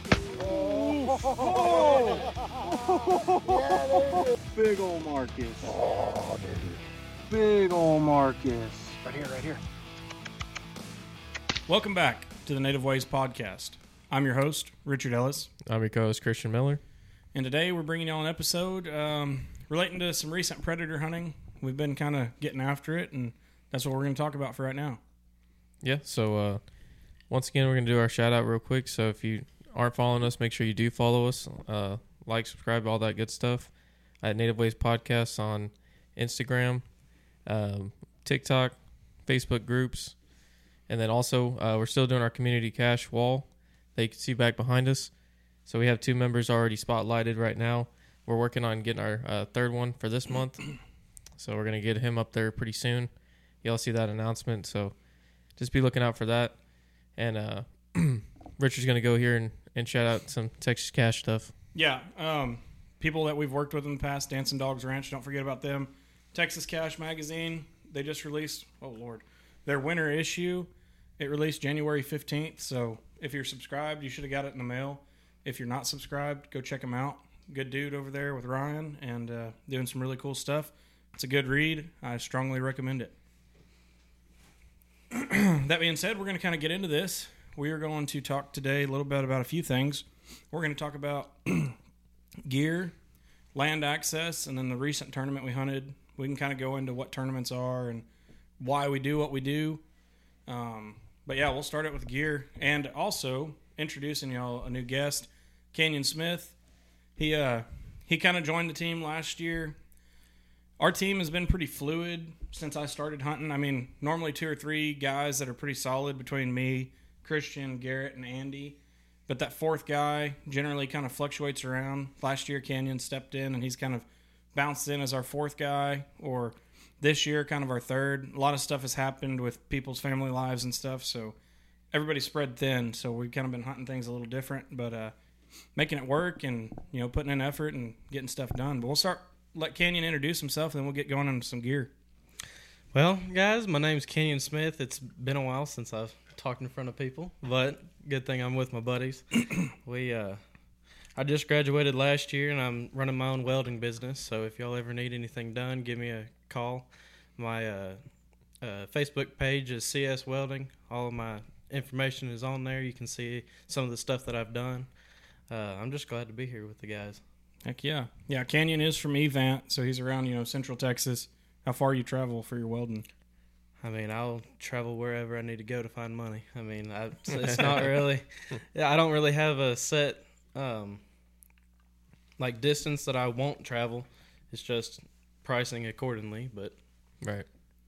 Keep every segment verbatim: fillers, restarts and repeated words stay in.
Oh! Oh! Oh! Big ol' Marcus. Oh, dude. Big ol' Marcus. Right here, right here. Welcome back to the Native Ways Podcast. I'm your host, Richard Ellis. I'm your co-host, Christian Miller. And today we're bringing you all an episode um, relating to some recent predator hunting. We've been kind of getting after it, and that's what we're going to talk about for right now. Yeah, so uh, once again, we're going to do our shout-out real quick. So if you aren't following us, make sure you do follow us. Uh, like, subscribe, all that good stuff at Native Ways Podcasts on Instagram, um, TikTok, Facebook groups. And then also, uh, we're still doing our community cache wall that you can see back behind us. So we have two members already spotlighted right now. We're working on getting our uh, third one for this month. So we're going to get him up there pretty soon. Y'all see that announcement. So just be looking out for that. And uh, Richard's going to go here and, and shout out some Texas Cache stuff. Yeah, um, people that we've worked with in the past, Dancing Dogs Ranch, don't forget about them. Texas Cache Magazine, they just released, oh Lord, their winter issue. It released January fifteenth, so if you're subscribed, you should have got it in the mail. If you're not subscribed, go check them out. Good dude over there with Ryan and uh, doing some really cool stuff. It's a good read. I strongly recommend it. That being said, we're going to kind of get into this. We are going to talk today a little bit about a few things. We're going to talk about gear, land access, and then the recent tournament we hunted. We can kind of go into what tournaments are and why we do what we do. Um, but yeah, we'll start it with gear, and also introducing y'all a new guest, Canyon Smith. He uh he kind of joined the team last year. Our team has been pretty fluid since I started hunting. I mean, normally two or three guys that are pretty solid between me, Christian, Garrett, and Andy. But that fourth guy generally kind of fluctuates around. Last year, Canyon stepped in, and he's kind of bounced in as our fourth guy, or this year, kind of our third. A lot of stuff has happened with people's family lives and stuff, so everybody's spread thin. So we've kind of been hunting things a little different, but uh, making it work and, you know, putting in effort and getting stuff done. But we'll start, let Canyon introduce himself, and then we'll get going on some gear. Well, guys, my name's Canyon Smith. It's been a while since I've talked in front of people, but good thing I'm with my buddies. we, uh, I just graduated last year, and I'm running my own welding business, so if y'all ever need anything done, give me a call. My uh, uh, Facebook page is C S Welding. All of my information is on there. You can see some of the stuff that I've done. Uh, I'm just glad to be here with the guys. Heck yeah. Yeah, Canyon is from Evant, so he's around, you know, Central Texas. How far you travel for your welding? I mean, I'll travel wherever I need to go to find money. I mean, I, it's not really – I don't really have a set, um, like, distance that I won't travel. It's just pricing accordingly, but – Right.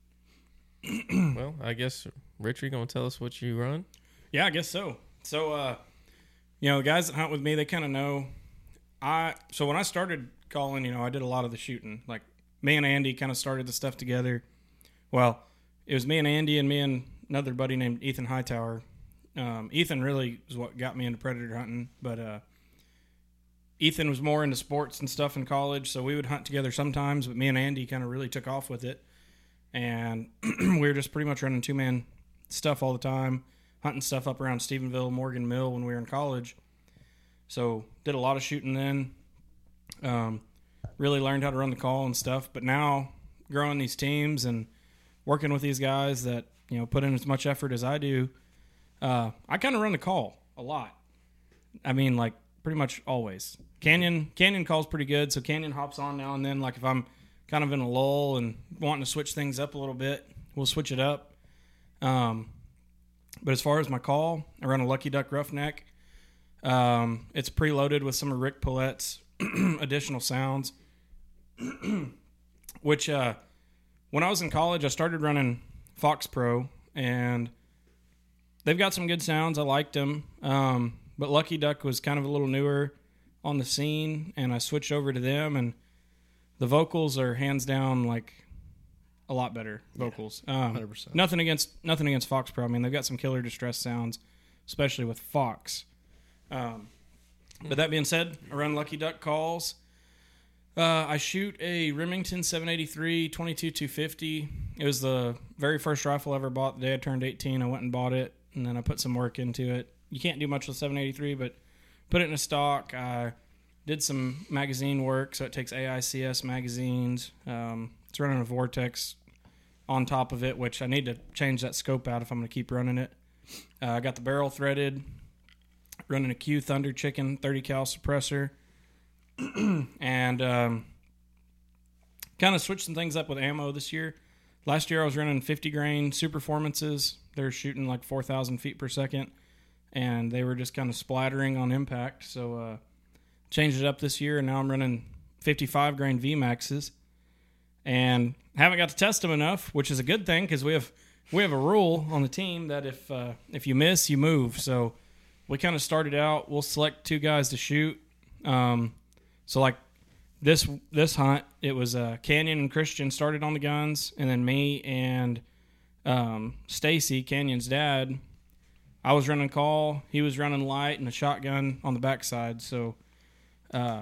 Well, I guess, Richard, you going to tell us what you run? Yeah, I guess so. So, uh, you know, the guys that hunt with me, they kind of know. I So when I started calling, you know, I did a lot of the shooting. Like, me and Andy kind of started the stuff together. Well, it was me and Andy and me and another buddy named Ethan Hightower. Um, Ethan really is what got me into predator hunting, but uh, Ethan was more into sports and stuff in college, so we would hunt together sometimes, but me and Andy kind of really took off with it. And we were just pretty much running two-man stuff all the time, hunting stuff up around Stephenville, Morgan Mill when we were in college. So did a lot of shooting then. Um, really learned how to run the call and stuff. But now growing these teams and working with these guys that, you know, put in as much effort as I do, uh, I kind of run the call a lot. I mean, like pretty much always. Canyon Canyon calls pretty good, so Canyon hops on now and then. Like if I'm kind of in a lull and wanting to switch things up a little bit, we'll switch it up. Um, but as far as my call, I run a Lucky Duck Roughneck. Um, it's preloaded with some of Rick Paulette's additional sounds, which uh, when I was in college, I started running Fox Pro, and they've got some good sounds. I liked them, um, but Lucky Duck was kind of a little newer on the scene, and I switched over to them, and the vocals are hands down like a lot better vocals. Yeah, um, one hundred percent. Nothing against nothing against Fox Pro. I mean, they've got some killer distress sounds, especially with Fox. Um, but that being said, I run Lucky Duck calls. Uh, I shoot a Remington seven eighty-three twenty-two two fifty. It was the very first rifle I ever bought. The day I turned eighteen, I went and bought it, and then I put some work into it. You can't do much with seven eighty-three, but put it in a stock. I did some magazine work, so it takes A I C S magazines. Um, it's running a Vortex on top of it, which I need to change that scope out if I'm going to keep running it. Uh, I got the barrel threaded, running a Q Thunder Chicken thirty cal suppressor, and um, kind of switched some things up with ammo this year. Last year I was running fifty grain Superformances. They're shooting like four thousand feet per second, and they were just kind of splattering on impact. So uh, changed it up this year, and now I'm running fifty-five grain V MAXes, and haven't got to test them enough, which is a good thing because we have we have a rule on the team that if uh, if you miss, you move. So we kind of started out. We'll select two guys to shoot. Um, so like. This this hunt, it was uh, Canyon and Christian started on the guns, and then me and um, Stacy, Canyon's dad, I was running call, he was running light, and a shotgun on the backside. So uh,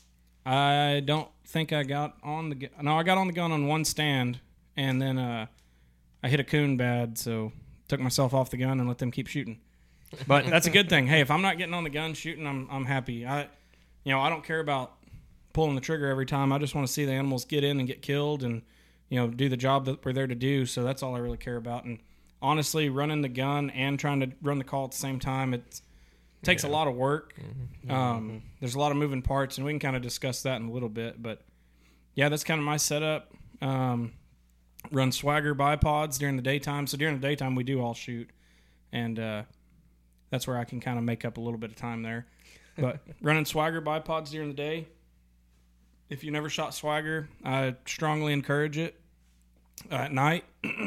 I don't think I got on the gu- no, I got on the gun on one stand, and then uh, I hit a coon bad, so took myself off the gun and let them keep shooting. But that's a good thing. Hey, if I'm not getting on the gun shooting, I'm I'm happy. I you know I don't care about pulling the trigger every time. I just want to see the animals get in and get killed and, you know, do the job that we're there to do. So that's all I really care about. And honestly, running the gun and trying to run the call at the same time, it takes yeah. a lot of work. Mm-hmm. Um, mm-hmm. There's a lot of moving parts, and we can kind of discuss that in a little bit. But yeah, that's kind of my setup. Um, run Swagger bipods during the daytime. So during the daytime, we do all shoot. And uh, that's where I can kind of make up a little bit of time there. But running Swagger bipods during the day, if you never shot Swagger, I strongly encourage it. Uh, at night,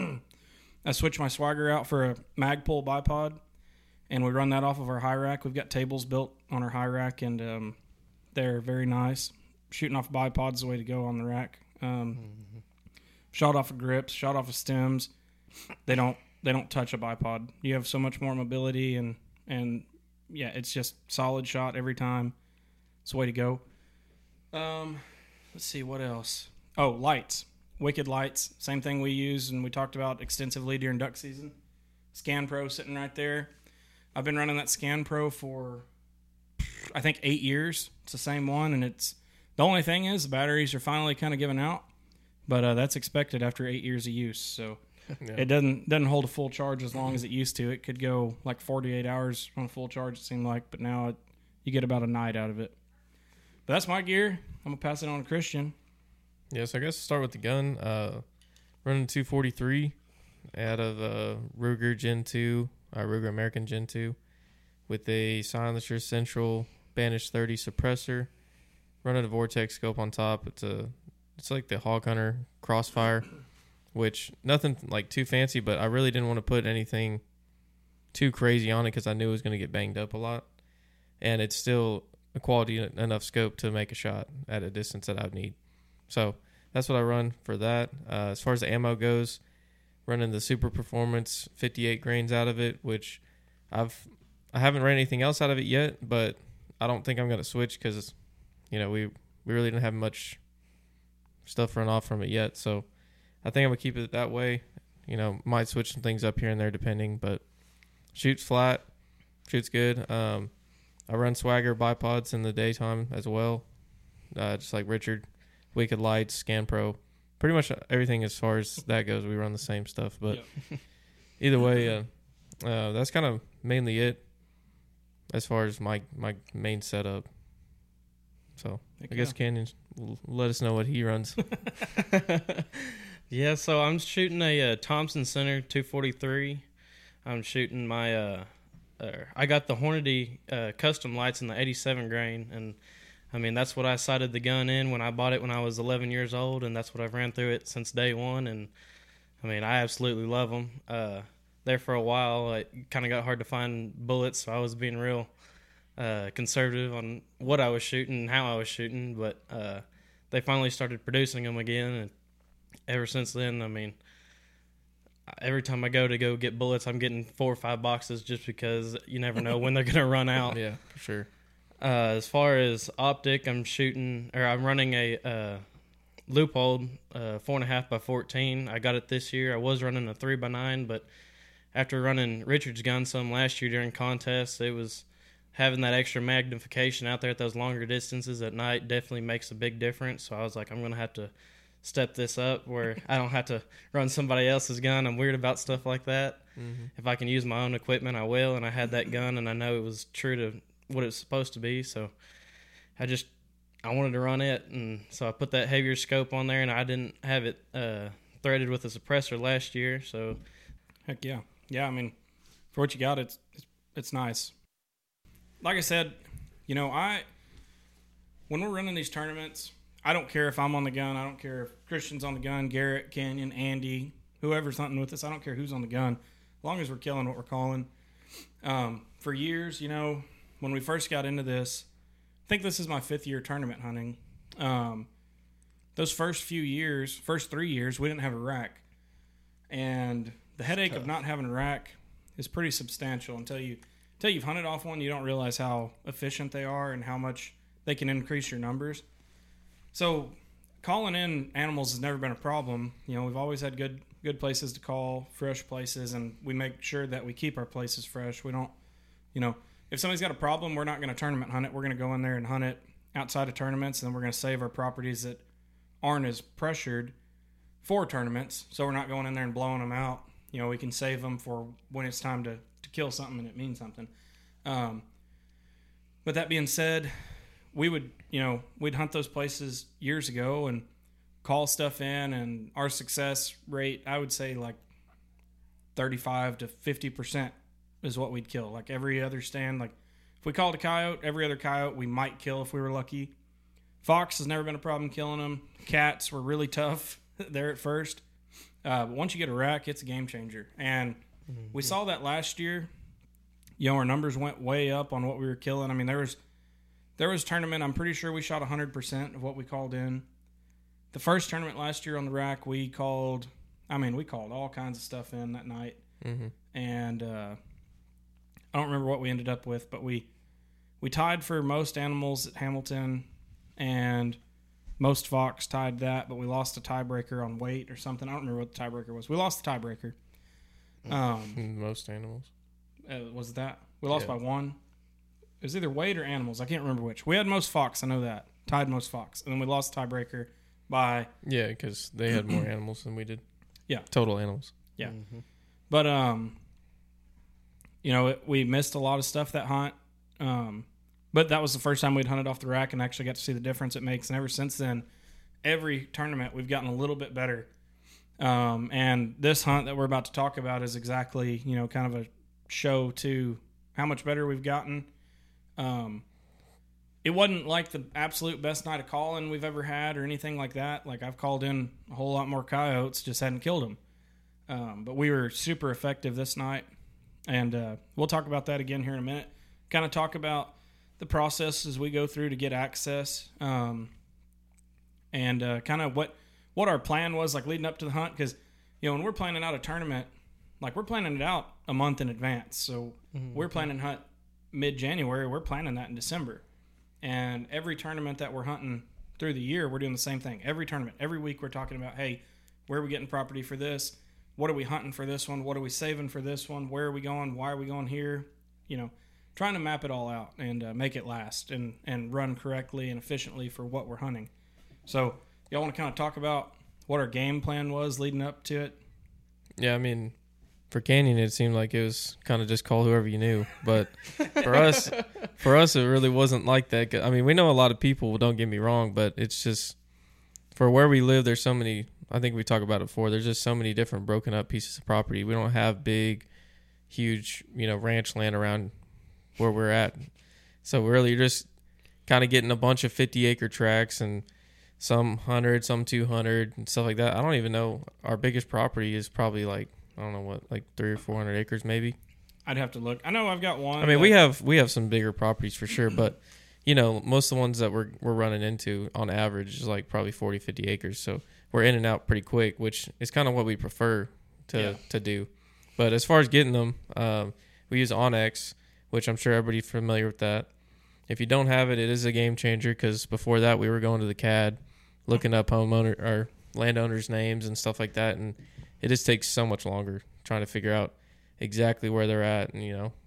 I switch my Swagger out for a Magpul bipod, and we run that off of our high rack. We've got tables built on our high rack, and um, they're very nice. Shooting off bipods is the way to go on the rack. Um, mm-hmm. Shot off of grips, shot off of stems. They don't they don't touch a bipod. You have so much more mobility, and and yeah, it's just solid shot every time. It's the way to go. Um. Let's see, what else? Oh, lights. Wicked lights. Same thing we use and we talked about extensively during duck season. Scan Pro sitting right there. I've been running that Scan Pro for, I think, eight years. It's the same one, and it's the only thing is the batteries are finally kind of giving out, but uh, that's expected after eight years of use. So yeah. it doesn't doesn't hold a full charge as long as it used to. It could go like forty-eight hours on a full charge, it seemed like, but now it, you get about a night out of it. But that's my gear. I'm going to pass it on to Christian. Yeah, so I guess to start with the gun, uh, running two forty-three out of uh, Ruger Gen two, uh, Ruger American Gen two, with a Silencer Central Banish thirty suppressor, running a Vortex scope on top. It's a, it's like the Hog Hunter Crossfire, which nothing like too fancy, but I really didn't want to put anything too crazy on it because I knew it was going to get banged up a lot. And it's still a quality enough scope to make a shot at a distance that I would need. So that's what I run for that. Uh, as far as the ammo goes, running the Super Performance fifty-eight grains out of it, which I've I haven't ran anything else out of it yet, but I don't think I'm going to switch because, you know, we, we really didn't have much stuff run off from it yet. So I think I'm going to keep it that way. You know, might switch some things up here and there depending, but shoots flat, shoots good. Um, I run Swagger bipods in the daytime as well, uh, just like Richard. Wicked Lights, Scan Pro, pretty much everything as far as that goes. We run the same stuff, but yep. Either way, uh, uh, that's kind of mainly it as far as my my main setup. So Heck I guess yeah. Canyon, let us know what he runs. Yeah, so I'm shooting a uh, Thompson Center two forty-three. I'm shooting my. Uh, Uh, I got the Hornady uh, custom lights in the eighty-seven grain, and I mean that's what I sighted the gun in when I bought it when I was eleven years old, and that's what I've ran through it since day one. And I mean I absolutely love them. Uh, there for a while, it kind of got hard to find bullets, so I was being real uh, conservative on what I was shooting and how I was shooting. But uh, they finally started producing them again, and ever since then, I mean. Every time I go to go get bullets, I'm getting four or five boxes just because you never know when they're going to run out. Yeah, for sure. Uh, as far as optic, I'm shooting, or I'm running a uh, Leupold uh, four and a half by fourteen. I got it this year. I was running a three by nine, but after running Richard's gun some last year during contests, it was having that extra magnification out there at those longer distances at night definitely makes a big difference. So I was like, I'm going to have to step this up where I don't have to run somebody else's gun. I'm weird about stuff like that. Mm-hmm. If I can use my own equipment, I will. And I had that gun, and I know it was true to what it was supposed to be. So I just I wanted to run it, and so I put that heavier scope on there, and I didn't have it uh, threaded with a suppressor last year. So heck yeah, yeah. I mean, for what you got, it's it's, it's nice. Like I said, you know, I when we're running these tournaments, I don't care if I'm on the gun. I don't care if Christian's on the gun, Garrett, Canyon, Andy, whoever's hunting with us. I don't care who's on the gun, as long as we're killing what we're calling. Um, for years, you know, when we first got into this, I think this is my fifth year tournament hunting. Um, those first few years, first three years, we didn't have a rack. And the headache of not having a rack is pretty substantial until you until you've hunted off one. You don't realize how efficient they are and how much they can increase your numbers. So calling in animals has never been a problem. You know, we've always had good good places to call, fresh places, and we make sure that we keep our places fresh. We don't, you know, if somebody's got a problem, we're not going to tournament hunt it. We're going to go in there and hunt it outside of tournaments, and then we're going to save our properties that aren't as pressured for tournaments. So we're not going in there and blowing them out. You know, we can save them for when it's time to, to kill something and it means something. Um, but that being said, we would, you know, we'd hunt those places years ago and call stuff in, and our success rate, I would say like thirty-five to fifty percent is what we'd kill. Like every other stand, like if we called a coyote, every other coyote we might kill if we were lucky. Fox has never been a problem killing them. Cats were really tough there at first. Uh, but once you get a rack, it's a game changer. And mm-hmm. we saw that last year. You know, our numbers went way up on what we were killing. I mean, there was there was a tournament, I'm pretty sure we shot one hundred percent of what we called in. The first tournament last year on the rack, we called, I mean, we called all kinds of stuff in that night. Mm-hmm. And uh, I don't remember what we ended up with, but we we tied for most animals at Hamilton, and most Fox tied that, but we lost a tiebreaker on weight or something. I don't remember what the tiebreaker was. We lost the tiebreaker. Um, most animals. Uh, was it that? We lost yeah. by one. It was either weight or animals. I can't remember which. We had most Fox. I know that. Tied most Fox. And then we lost the tiebreaker by... Yeah, because they had more animals than we did. Yeah. Total animals. Yeah. Mm-hmm. But, um, you know, it, we missed a lot of stuff that hunt. Um, but that was the first time we'd hunted off the rack and actually got to see the difference it makes. And ever since then, every tournament, we've gotten a little bit better. Um, and this hunt that we're about to talk about is exactly, you know, kind of a show to how much better we've gotten. Um, it wasn't like the absolute best night of calling we've ever had or anything like that. Like I've called in a whole lot more coyotes, just hadn't killed them. Um, but we were super effective this night, and uh, we'll talk about that again here in a minute. Kind of talk about the process as we go through to get access, um, and uh, kind of what what our plan was like leading up to the hunt. Because you know when we're planning out a tournament, like we're planning it out a month in advance. So mm-hmm. we're planning to hunt mid-January. We're planning that in December. And every tournament that we're hunting through the year, we're doing the same thing. Every tournament, every week we're talking about, hey, where are we getting property for this? What are we hunting for this one? What are we saving for this one? Where are we going? Why are we going here? You know, trying to map it all out and uh, make it last and, and run correctly and efficiently for what we're hunting. So y'all want to kind of talk about what our game plan was leading up to it? Yeah, I mean, for Canyon, it seemed like it was kind of just call whoever you knew. But for us, for us, it really wasn't like that. I mean, we know a lot of people, don't get me wrong, but it's just for where we live, there's so many, I think we talked about it before, there's just so many different broken up pieces of property. We don't have big, huge, you know, ranch land around where we're at. So really, you're just kind of getting a bunch of fifty acre tracts and some one hundred, some two hundred and stuff like that. I don't even know. Our biggest property is probably like, I don't know what, like three or four hundred acres maybe. I'd have to look. I know I've got one. I mean, we have we have some bigger properties for sure, but you know, most of the ones that we're we're running into on average is like probably forty, fifty acres. So we're in and out pretty quick, which is kind of what we prefer to yeah. to do. But as far as getting them, um, we use Onyx, which I'm sure everybody's familiar with that. If you don't have it, it is a game changer because before that we were going to the C A D, looking up homeowner or landowners' names and stuff like that, and it just takes so much longer trying to figure out exactly where they're at and, you know,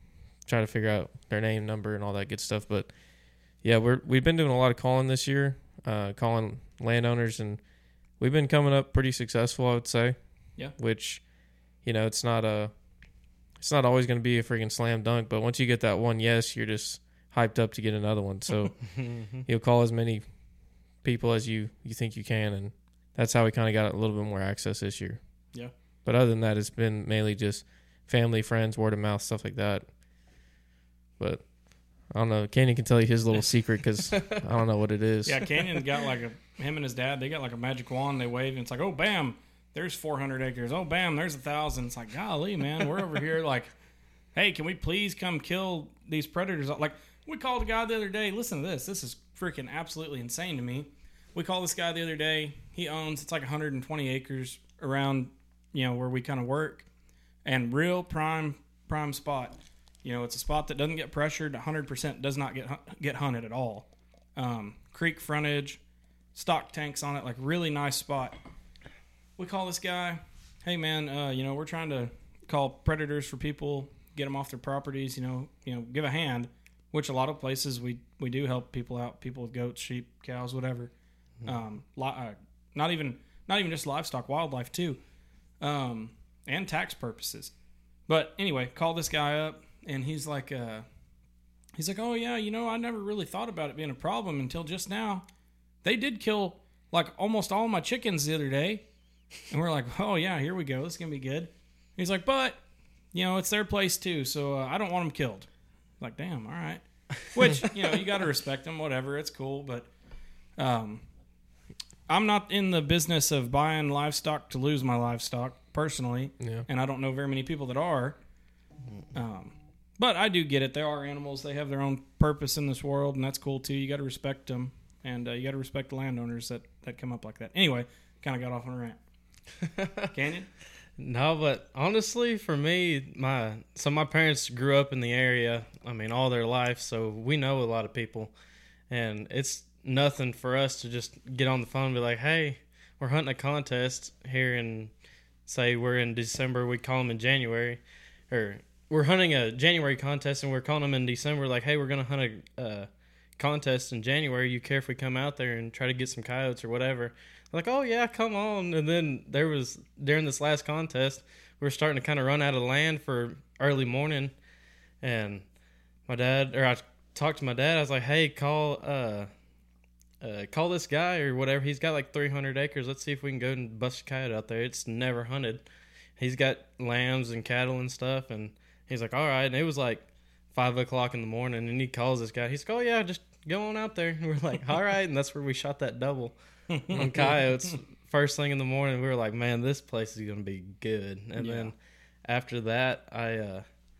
try to figure out their name, number, and all that good stuff. But yeah, we're we've been doing a lot of calling this year, uh, calling landowners, and we've been coming up pretty successful, I would say. Yeah. Which, you know, it's not a, it's not always going to be a freaking slam dunk, but once you get that one yes, you're just hyped up to get another one. So you'll call as many people as you, you think you can, and that's how we kind of got a little bit more access this year. Yeah. But other than that, it's been mainly just family, friends, word of mouth, stuff like that. But I don't know. Canyon can tell you his little secret because I don't know what it is. Yeah, Canyon got like a, him and his dad, they got like a magic wand. They wave, and it's like, oh, bam, there's four hundred acres. Oh, bam, there's a thousand. It's like, golly, man, we're over here like, hey, can we please come kill these predators? Like, we called a guy the other day. Listen to this. This is freaking absolutely insane to me. We called this guy the other day. He owns, it's like one hundred twenty acres around, you know, where we kind of work. And real prime, prime spot. You know, it's a spot that doesn't get pressured. one hundred percent does not get get hunted at all. Um, creek frontage, stock tanks on it, like really nice spot. We call this guy, hey man, uh, you know, we're trying to call predators for people, get them off their properties, you know, you know, give a hand, which a lot of places we, we do help people out, people with goats, sheep, cows, whatever. Mm-hmm. Um, li- uh, not even not even just livestock, wildlife too, um, and tax purposes. But anyway, call this guy up, and he's like, uh, he's like, oh yeah, you know, I never really thought about it being a problem until just now. They did kill like almost all my chickens the other day. And we're like, oh, yeah, here we go. This is going to be good. He's like, but, you know, it's their place, too, so uh, I don't want them killed. Like, damn, all right. Which, you know, you got to respect them, whatever. It's cool. But um, I'm not in the business of buying livestock to lose my livestock, personally. Yeah. And I don't know very many people that are. Um, but I do get it. They are animals. They have their own purpose in this world, and that's cool, too. You got to respect them. And uh, you got to respect the landowners that, that come up like that. Anyway, kind of got off on a rant. Canyon? No, but honestly, for me, my so my parents grew up in the area. I mean, all their life, so we know a lot of people, and it's nothing for us to just get on the phone and be like, "Hey, we're hunting a contest here in, say, we're in December. We call them in January, or we're hunting a January contest, and we're calling them in December. Like, hey, we're gonna hunt a uh, contest in January. You care if we come out there and try to get some coyotes or whatever?" Like, oh yeah, come on. And then there was, during this last contest, we were starting to kind of run out of land for early morning. And my dad, or I talked to my dad, I was like, hey, call uh, uh, call this guy or whatever. He's got like three hundred acres. Let's see if we can go and bust a coyote out there. It's never hunted. He's got lambs and cattle and stuff. And he's like, all right. And it was like five o'clock in the morning. And he calls this guy. He's like, oh yeah, just go on out there. And we're like, all right. And that's where we shot that double on coyotes first thing in the morning. We were like, man, this place is gonna be good. And yeah. Then after that, I uh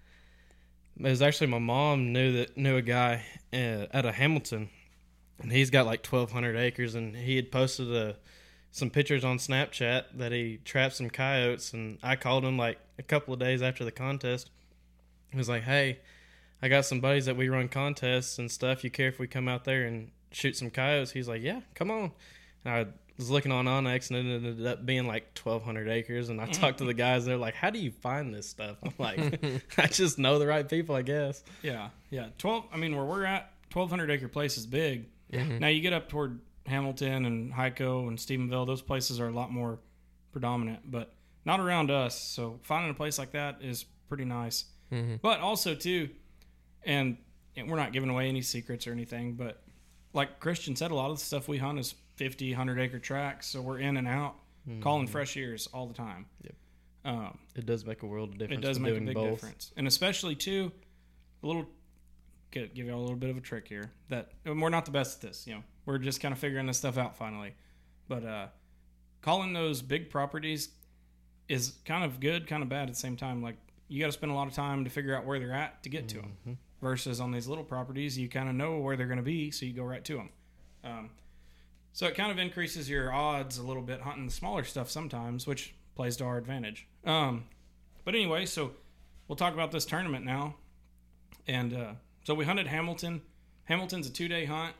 it was actually my mom knew that knew a guy uh, at a Hamilton, and he's got like twelve hundred acres, and he had posted a some pictures on Snapchat that he trapped some coyotes. And I called him like a couple of days after the contest. He was like, hey, I got some buddies that we run contests and stuff. You care if we come out there and shoot some coyotes? He's like, yeah, come on. And I was looking on Onyx, and it ended up being like twelve hundred acres. And I talked to the guys. They're like, how do you find this stuff? I'm like, I just know the right people, I guess. Yeah, yeah. twelve. I mean, where we're at, twelve hundred acre place is big. Mm-hmm. Now you get up toward Hamilton and Hyco and Stephenville. Those places are a lot more predominant, but not around us. So finding a place like that is pretty nice. Mm-hmm. But also, too, and, and we're not giving away any secrets or anything, but like Christian said, a lot of the stuff we hunt is fifty, one hundred acre tracts, so we're in and out, mm-hmm. calling fresh ears all the time. Yep. Um, it does make a world of difference. It does make doing a big both. difference. And especially, too, a little, give you all a little bit of a trick here, that and we're not the best at this, you know. We're just kind of figuring this stuff out finally. But uh, calling those big properties is kind of good, kind of bad at the same time. Like, you got to spend a lot of time to figure out where they're at to get to them. Mm-hmm. Versus on these little properties, you kind of know where they're going to be, so you go right to them. Um, so it kind of increases your odds a little bit hunting the smaller stuff sometimes, which plays to our advantage. Um, but anyway, so we'll talk about this tournament now. And uh, so we hunted Hamilton. Hamilton's a two-day hunt.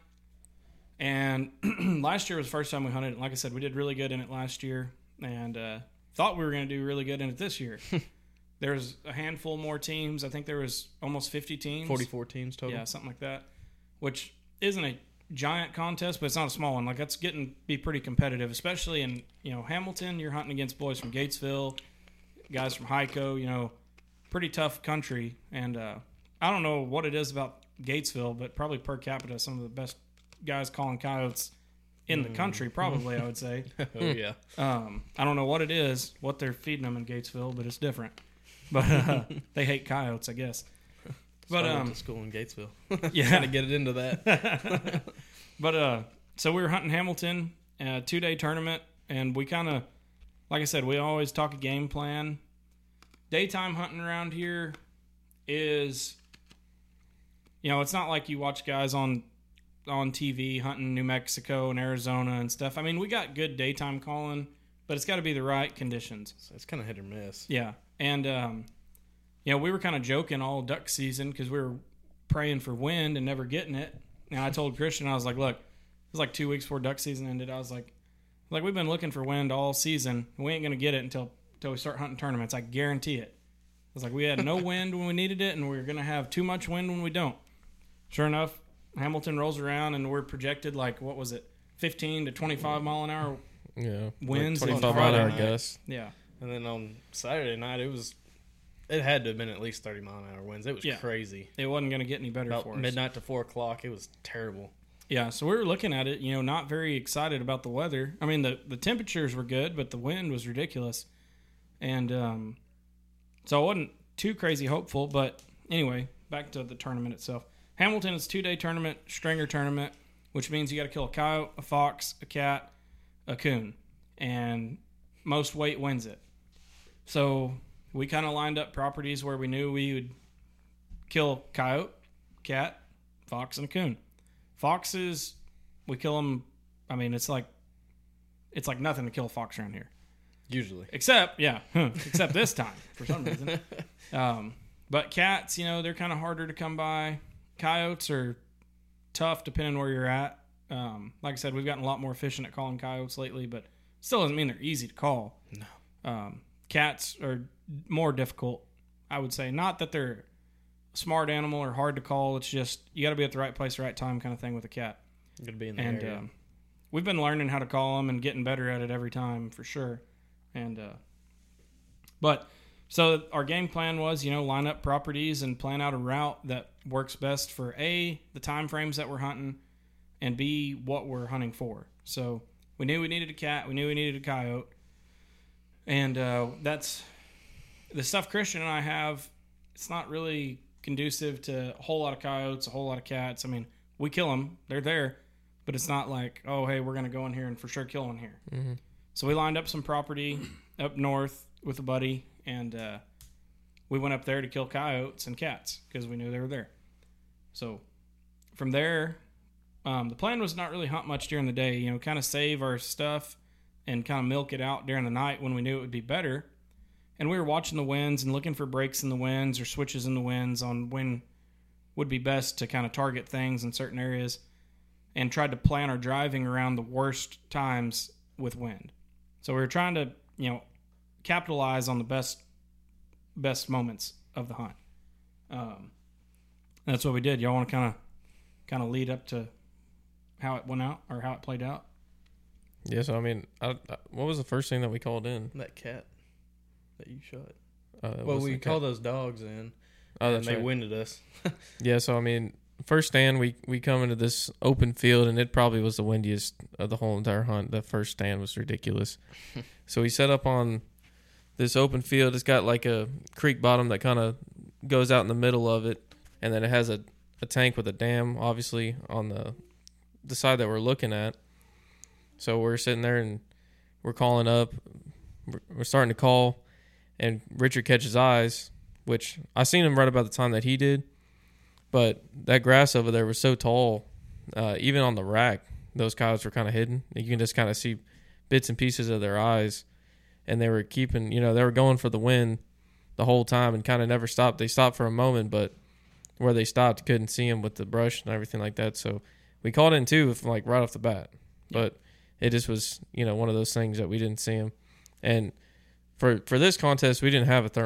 And last year was the first time we hunted it. Like I said, we did really good in it last year. And uh, thought we were going to do really good in it this year. there's a handful more teams. I think there was almost fifty teams. forty-four teams total. Yeah, something like that, which isn't a giant contest, but it's not a small one. Like, that's getting be pretty competitive, especially in, you know, Hamilton. You're hunting against boys from Gatesville, guys from Hico, you know, pretty tough country. And uh, I don't know what it is about Gatesville, but probably per capita, some of the best guys calling coyotes in the country, probably, I would say. Oh, yeah. Um, I don't know what it is, what they're feeding them in Gatesville, but it's different. But uh, they hate coyotes, I guess. But But I went um, to school in Gatesville. yeah. Trying to get it into that. But uh, so we were hunting Hamilton, a two-day tournament, and we kind of, like I said, we always talk a game plan. Daytime hunting around here is, you know, it's not like you watch guys on on T V hunting New Mexico and Arizona and stuff. I mean, we got good daytime calling, but it's got to be the right conditions. So it's kind of hit or miss. Yeah, and um, you know, we were kind of joking all duck season because we were praying for wind and never getting it. And I told Christian, I was like, look, it was like two weeks before duck season ended. I was like, like we've been looking for wind all season. We ain't gonna get it until until we start hunting tournaments. I guarantee it. I was like, we had no wind when we needed it, and we we're gonna have too much wind when we don't. Sure enough, Hamilton rolls around, and we're projected like, what was it, fifteen to twenty-five mile an hour Yeah. winds. Like on twenty-five mile an hour Friday night. gusts. Yeah, And then on Saturday night, it was, it had to have been at least thirty mile an hour winds. It was Yeah. crazy. it wasn't gonna get any better About for us. midnight to four o'clock, it was terrible. Yeah, so we were looking at it, you know, not very excited about the weather. I mean, the, the temperatures were good, but the wind was ridiculous. And um, so I wasn't too crazy hopeful. But anyway, back to the tournament itself. Hamilton is a two-day tournament, stringer tournament, which means you got to kill a coyote, a fox, a cat, a coon. And most weight wins it. So we kind of lined up properties where we knew we would kill coyote, cat, fox, and a coon. Foxes, we kill them. I mean, it's like it's like nothing to kill a fox around here. Usually. Except, yeah, except this time for some reason. Um, but cats, you know, they're kind of harder to come by. Coyotes are tough depending where you're at. Um, like I said, we've gotten a lot more efficient at calling coyotes lately, but still doesn't mean they're easy to call. No. Um, cats are more difficult, I would say. Not that they're a smart animal or hard to call. It's just you got to be at the right place, right time kind of thing with a cat. You're going to be in the And area. um, we've been learning how to call them and getting better at it every time for sure. And uh, but so our game plan was, you know, line up properties and plan out a route that works best for A, the time frames that we're hunting, and B, what we're hunting for. So we knew we needed a cat, we knew we needed a coyote, and uh, that's the stuff Christian and I have. It's not really conducive to a whole lot of coyotes, a whole lot of cats. I mean, we kill them; they're there, but it's not like, oh, hey, we're going to go in here and for sure kill one here. Mm-hmm. So we lined up some property up north with a buddy, and uh, we went up there to kill coyotes and cats because we knew they were there. So from there, um, the plan was not really hunt much during the day, you know, kind of save our stuff and kind of milk it out during the night when we knew it would be better. And we were watching the winds and looking for breaks in the winds or switches in the winds on when would be best to kind of target things in certain areas, and tried to plan our driving around the worst times with wind. So we were trying to, you know, capitalize on the best best moments of the hunt. Um, that's what we did. Y'all want to kind of kind of lead up to how it went out or how it played out? Yeah, so I mean, I, I, what was the first thing that we called in? That cat that you shot. Uh, Well, was we the called cat- those dogs in, Oh, and that's they right. winded us. Yeah, so I mean, first stand, we we come into this open field, and it probably was the windiest of the whole entire hunt. That first stand was ridiculous. So we set up on this open field. It's got like a creek bottom that kind of goes out in the middle of it, and then it has a, a tank with a dam, obviously, on the the side that we're looking at. So we're sitting there, and we're calling up. We're, we're starting to call, and Richard catches eyes, which I seen him right about the time that he did. But that grass over there was so tall, uh, even on the rack, those coyotes were kind of hidden. You can just kind of see bits and pieces of their eyes. And they were keeping, you know, they were going for the wind the whole time and kind of never stopped. They stopped for a moment, but where they stopped, you couldn't see them with the brush and everything like that. So we called in two, like right off the bat. But it just was, you know, one of those things that we didn't see them. And for for this contest, we didn't have a thermal.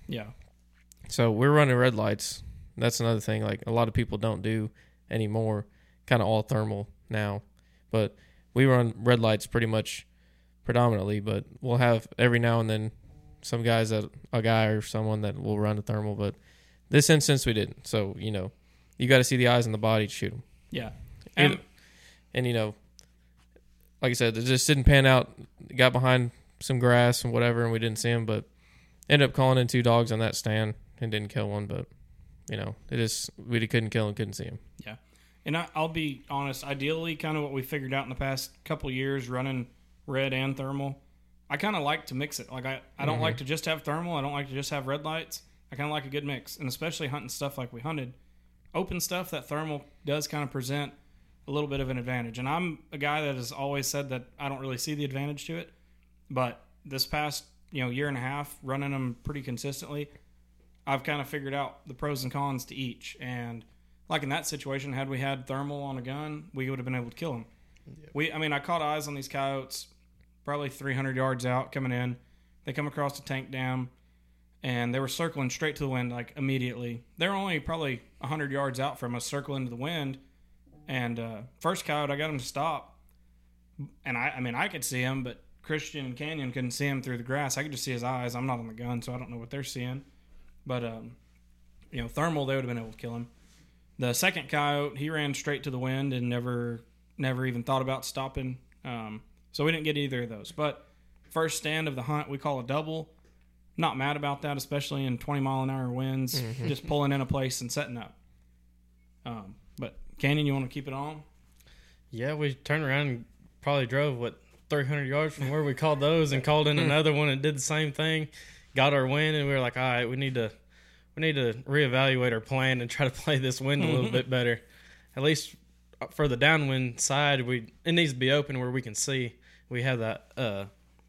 Yeah. So we're running red lights. That's another thing. Like a lot of people don't do anymore. Kind of all thermal now, but we run red lights pretty much predominantly. But we'll have every now and then some guys that a guy or someone that will run a thermal. But this instance we didn't. So you know, you got to see the eyes and the body to shoot them. Yeah. And, and you know, like I said, it just didn't pan out. Got behind some grass and whatever, and we didn't see him. But ended up calling in two dogs on that stand and didn't kill one. But you know, it just we couldn't kill him, couldn't see him. Yeah. And I, I'll be honest, ideally, kind of what we figured out in the past couple years running red and thermal, I kind of like to mix it. Like, I, I don't mm-hmm. like to just have thermal. I don't like to just have red lights. I kind of like a good mix. And especially hunting stuff like we hunted, open stuff, that thermal does kind of present a little bit of an advantage. And I'm a guy that has always said that I don't really see the advantage to it. But this past, you know, year and a half, running them pretty consistently, I've kind of figured out the pros and cons to each. And like in that situation, had we had thermal on a gun, we would have been able to kill him. Yep. We, I mean, I caught eyes on these coyotes probably three hundred yards out coming in. They come across the tank dam, and they were circling straight to the wind, like immediately. They're only probably one hundred yards out from us, circling to the wind. And uh, first coyote, I got him to stop. And I, I mean, I could see him, but Christian and Canyon couldn't see him through the grass. I could just see his eyes. I'm not on the gun, so I don't know what they're seeing. But, um, you know, thermal, they would have been able to kill him. The second coyote, he ran straight to the wind and never never even thought about stopping. Um, so we didn't get either of those. But first stand of the hunt, we call a double. Not mad about that, especially in twenty mile an hour winds, mm-hmm. just pulling in a place and setting up. Um, but, Canyon, you want to keep it on? Yeah, we turned around and probably drove, what, three hundred yards from where we called those and called in another one and did the same thing. Got our wind, and we were like, all right, we need to we need to reevaluate our plan and try to play this wind a little bit better. At least for the downwind side, we it needs to be open where we can see. We have that uh,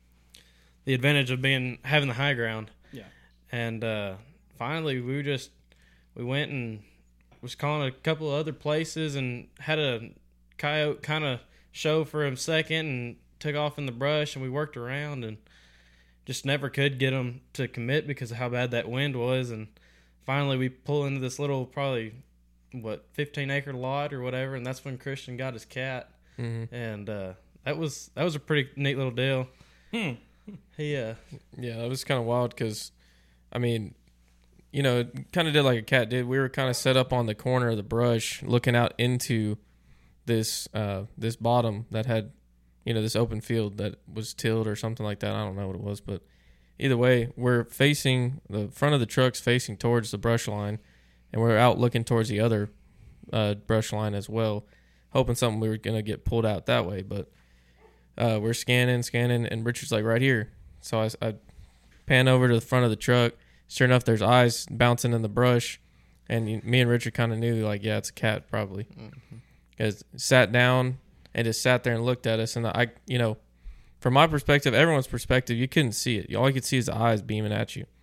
the advantage of being having the high ground. Yeah. And uh, finally, we just we went and was calling a couple of other places and had a coyote kind of show for him second and took off in the brush, and we worked around and just never could get him to commit because of how bad that wind was. And finally we pull into this little probably what fifteen acre lot or whatever, and that's when Christian got his cat. Mm-hmm. And uh, that was that was a pretty neat little deal. Hmm. He uh yeah, that was kind of wild because, I mean, you know, it kind of did like a cat did. We were kind of set up on the corner of the brush, looking out into this uh, this bottom that had, you know, this open field that was tilled or something like that. I don't know what it was, but either way, we're facing the front of the truck's facing towards the brush line, and we're out looking towards the other uh, brush line as well, hoping something we were gonna get pulled out that way. But uh, we're scanning, scanning, and Richard's like right here. So I, I pan over to the front of the truck. Sure enough, there's eyes bouncing in the brush, and me and Richard kind of knew, like, yeah, it's a cat probably. Because mm-hmm. sat down and just sat there and looked at us, and I, you know, from my perspective, everyone's perspective, you couldn't see it. All you could see is the eyes beaming at you.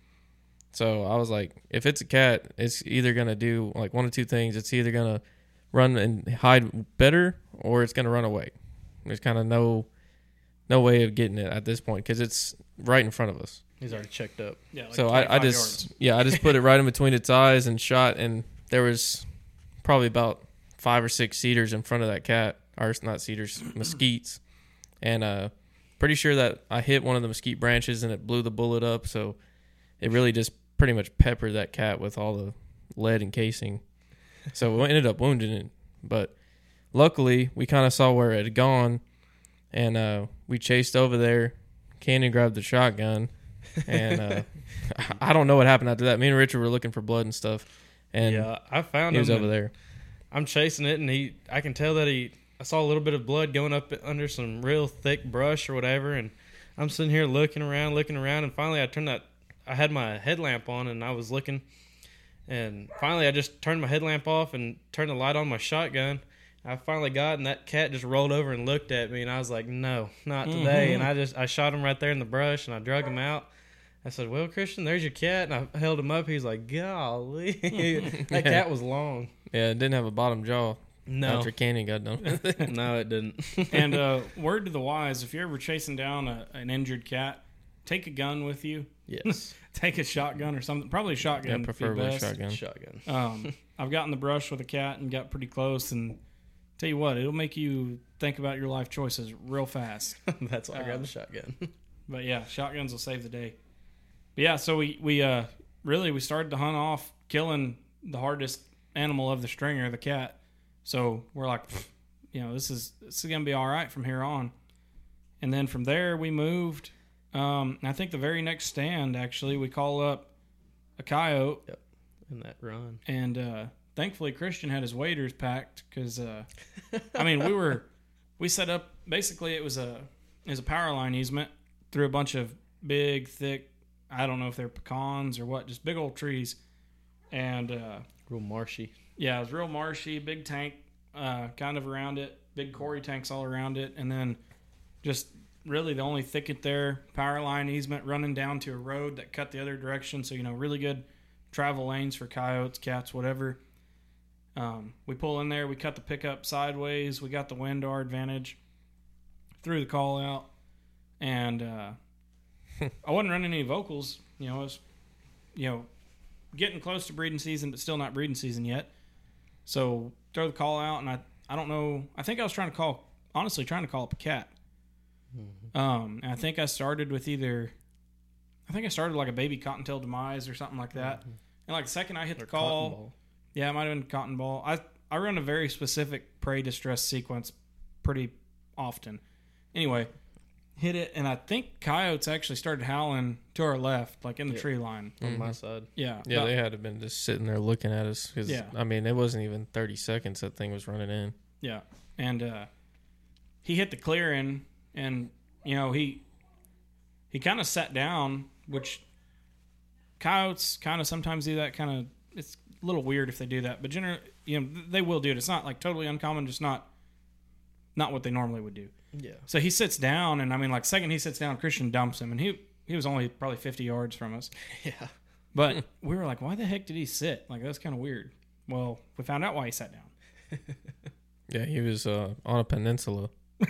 So I was like, if it's a cat, it's either gonna do like one of two things. It's either gonna run and hide better, or it's gonna run away. There's kind of no, no way of getting it at this point because it's right in front of us. He's already checked up. Yeah. Like so I, I just, yards. yeah, I just put it right in between its eyes and shot, and there was probably about five or six cedars in front of that cat, or not cedars, mesquites, and uh, pretty sure that I hit one of the mesquite branches and it blew the bullet up. So it really just pretty much peppered that cat with all the lead and casing. So we ended up wounding it, but luckily we kind of saw where it had gone, and uh, we chased over there. Canyon grabbed the shotgun. And uh, I don't know what happened after that. Me and Richard were looking for blood and stuff, and yeah, I found he was him over there. I'm chasing it, and he, I can tell that he, I saw a little bit of blood going up under some real thick brush or whatever, and I'm sitting here looking around, looking around, and finally I turned that, I had my headlamp on, and I was looking, and finally I just turned my headlamp off and turned the light on my shotgun. I finally got, and that cat just rolled over and looked at me, and I was like, no, not today. Mm-hmm. And I just, I shot him right there in the brush, and I drug him out. I said, well, Christian, there's your cat. And I held him up. He's like, golly. That yeah. cat was long. Yeah, it didn't have a bottom jaw. No. After Canyon got done with it. No, it didn't. And uh, word to the wise, if you're ever chasing down a, an injured cat, take a gun with you. Yes. take a shotgun or something. Probably a shotgun. Yeah, would be preferably best. shotgun. Shotgun. Um, I've got in the brush with a cat and got pretty close. And tell you what, it'll make you think about your life choices real fast. That's why I Uh, grabbed the shotgun. But yeah, shotguns will save the day. But yeah, so we we uh, really we started to hunt off killing the hardest animal of the stringer, the cat. So we're like, you know, this is this is gonna be all right from here on. And then from there we moved. Um, I think the very next stand, actually, we call up a coyote. Yep. In that run. And uh, thankfully Christian had his waders packed because, uh, I mean, we were we set up basically it was a it was a power line easement through a bunch of big, thick, I don't know if they're pecans or what, just big old trees, and uh, Real marshy. yeah, it was real marshy, big tank, uh, kind of around it, big quarry tanks all around it, and then just really the only thicket there, power line easement running down to a road that cut the other direction. So, you know, really good travel lanes for coyotes, cats, whatever. Um, we pull in there, we cut the pickup sideways, we got the wind to our advantage, threw the call out, and uh, I wasn't running any vocals. You know, I was, you know, getting close to breeding season, but still not breeding season yet. So throw the call out, and I, I don't know. I think I was trying to call, honestly, trying to call up a cat. Mm-hmm. Um, and I think I started with either, I think I started like a baby cottontail demise or something like that. Mm-hmm. And like the second I hit Or the call, cotton ball. yeah, it might have been cotton ball. I I run a very specific prey distress sequence pretty often. Anyway, hit it, and I think coyotes actually started howling to our left, like in the Yeah. tree line. On Mhm. my side. Yeah, Yeah, about- they had to been just sitting there looking at us. Cause, Yeah. I mean, it wasn't even thirty seconds that thing was running in. Yeah, and uh, he hit the clearing, and you know he he kind of sat down, which coyotes kind of sometimes do that. Kind of, it's a little weird if they do that, but generally, you know, they will do it. It's not like totally uncommon, just not not what they normally would do. Yeah. So he sits down, and I mean, like second he sits down, Christian dumps him, and he he was only probably fifty yards from us. Yeah. But we were like, why the heck did he sit? Like, that's kind of weird. Well, we found out why he sat down. Yeah, he was uh, on a peninsula.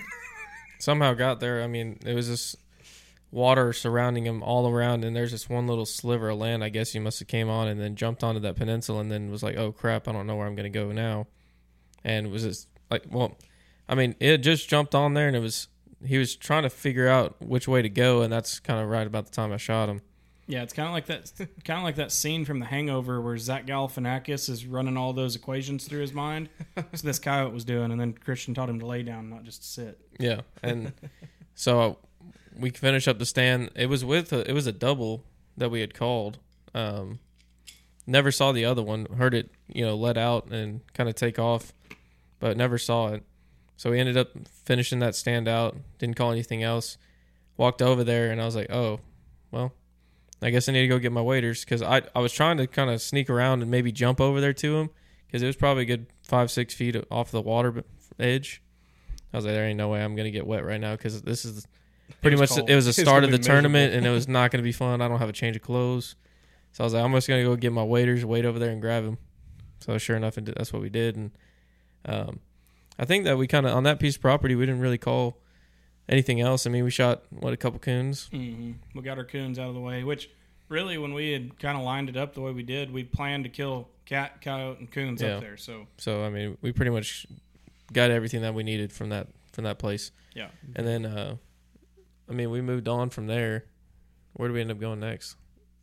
Somehow got there. I mean, it was this water surrounding him all around, and there's this one little sliver of land. I guess he must have came on and then jumped onto that peninsula, and then was like, "Oh crap, I don't know where I'm going to go now." And it was just like, well, I mean, it just jumped on there, and it was he was trying to figure out which way to go, and that's kind of right about the time I shot him. Yeah, it's kind of like that, kind of like that scene from The Hangover where Zach Galifianakis is running all those equations through his mind. So this coyote was doing, and then Christian taught him to lay down, not just to sit. Yeah, and so we finished up the stand. It was with a, it was a double that we had called. Um, never saw the other one. Heard it, you know, let out and kind of take off, but never saw it. So we ended up finishing that stand out. Didn't call anything else. Walked over there, and I was like, oh, well, I guess I need to go get my waders, because I I was trying to kind of sneak around and maybe jump over there to him, because it was probably a good five six feet off the water edge. I was like, there ain't no way I'm gonna get wet right now, because this is pretty much cold. it was the It's start gonna of the be tournament, miserable. and it was not gonna be fun. I don't have a change of clothes, so I was like, I'm just gonna go get my waders, wait over there, and grab him. So sure enough, it did- that's what we did, and um, I think that we kind of on that piece of property we didn't really call anything else. I mean, we shot what a couple coons. Mm-hmm. We got our coons out of the way, which really, when we had kind of lined it up the way we did, we planned to kill cat, coyote, and coons Yeah. up there. So So I mean, we pretty much got everything that we needed from that from that place. yeah, And then, uh, I mean, we moved on from there. Where do we end up going next?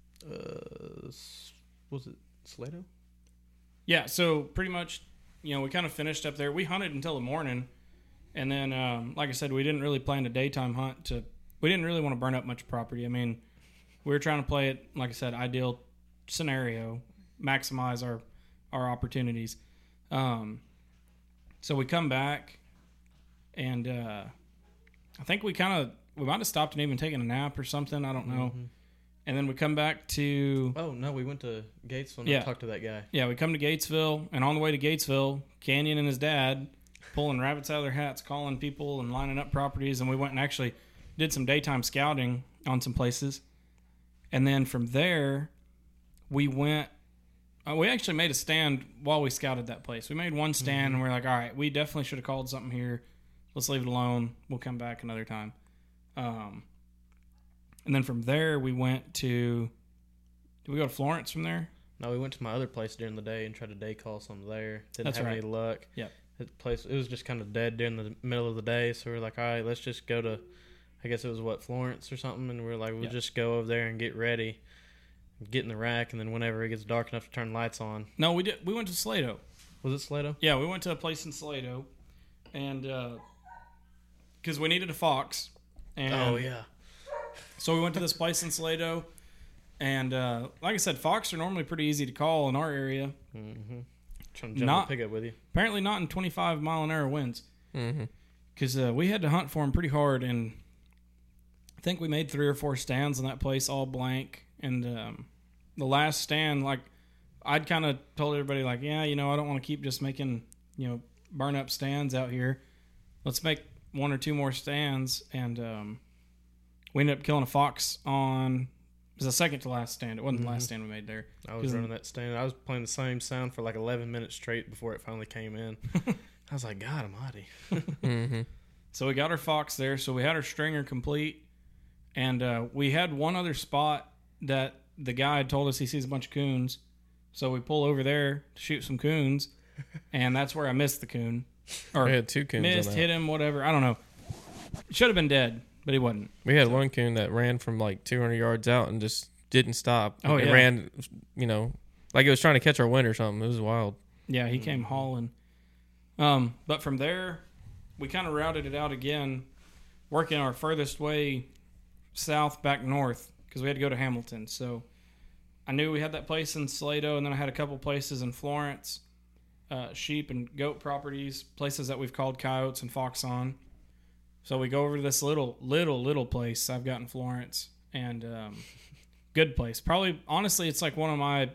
Uh, s- was it Slato? yeah. So pretty much, you know, we kind of finished up there. We hunted until the morning, and then, um, like I said, we didn't really plan a daytime hunt. To we didn't really want to burn up much property. I mean, we were trying to play it, like I said, ideal scenario, maximize our our opportunities. Um, so we come back, and uh, I think we kind of we might have stopped and even taken a nap or something. I don't know. Mhm. And then we come back to Oh no, we went to Gatesville and Yeah. I talked to that guy. yeah, we come to Gatesville, and on the way to Gatesville, Canyon and his dad pulling rabbits out of their hats, calling people and lining up properties, and we went and actually did some daytime scouting on some places. And then from there, we went. Uh, we actually made a stand while we scouted that place. We made one stand, Mm-hmm. and we are like, all right, we definitely should have called something here. Let's leave it alone. We'll come back another time. Um, and then from there, we went to Did we go to Florence from there? No, we went to my other place during the day and tried to day call some there. Didn't That's have right. any luck. Yep. The place, it was just kind of dead during the middle of the day. So we are like, all right, let's just go to, I guess it was what, Florence or something. And we are like, we'll Yep. just go over there and get ready, get in the rack. And then whenever it gets dark enough to turn lights on. No, we did. We went to Salado. Was it Salado? Yeah, we went to a place in Salado, and because we needed a fox. And Oh, yeah. So we went to this place in Salado, and uh, like I said, fox are normally pretty easy to call in our area. Mm-hmm. Trying to jump Not- and pick up with you. Apparently not in twenty-five mile an hour winds, Mm-hmm. because uh, we had to hunt for them pretty hard, and I think we made three or four stands in that place, all blank. And um, the last stand, like I'd kind of told everybody, like, yeah, you know, I don't want to keep just making, you know, burn up stands out here. Let's make one or two more stands, and um, we ended up killing a fox on. It was the second to last stand. It wasn't Mm-hmm. the last stand we made there. I was 'Cause- running that stand. I was playing the same sound for like eleven minutes straight before it finally came in. I was like, God almighty. Mm-hmm. So we got our fox there. So we had our stringer complete, and uh, we had one other spot that the guy had told us he sees a bunch of coons. So we pull over there to shoot some coons, and that's where I missed the coon, or We had two coons. on missed, that. hit him, whatever. I don't know. Should have been dead, but he wasn't. We had one coon that ran from like two hundred yards out and just didn't stop. Oh, it yeah. ran, you know, like it was trying to catch our wind or something. It was wild. Yeah, he came hauling. Um, but from there, we kind of routed it out again, working our furthest way south back north because we had to go to Hamilton. So I knew we had that place in Salado, and then I had a couple places in Florence, uh, sheep and goat properties, places that we've called coyotes and fox on. So we go over to this little, little, little place I've got in Florence, and um, good place. Probably, honestly, it's like one of my.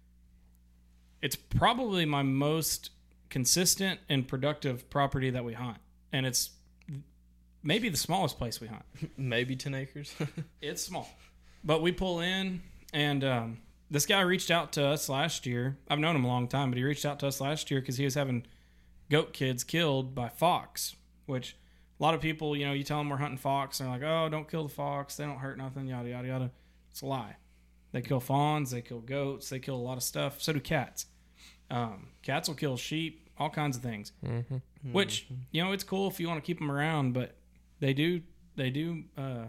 It's probably my most consistent and productive property that we hunt, and it's maybe the smallest place we hunt. Maybe ten acres. It's small, but we pull in, and um, this guy reached out to us last year. I've known him a long time, but he reached out to us last year because he was having goat kids killed by fox, which a lot of people, you know, you tell them we're hunting fox, and they're like, oh, don't kill the fox. They don't hurt nothing, yada, yada, yada. It's a lie. They kill fawns. They kill goats. They kill a lot of stuff. So do cats. Um, cats will kill sheep, all kinds of things, Mm-hmm. which, you know, it's cool if you want to keep them around, but they do, they do, uh,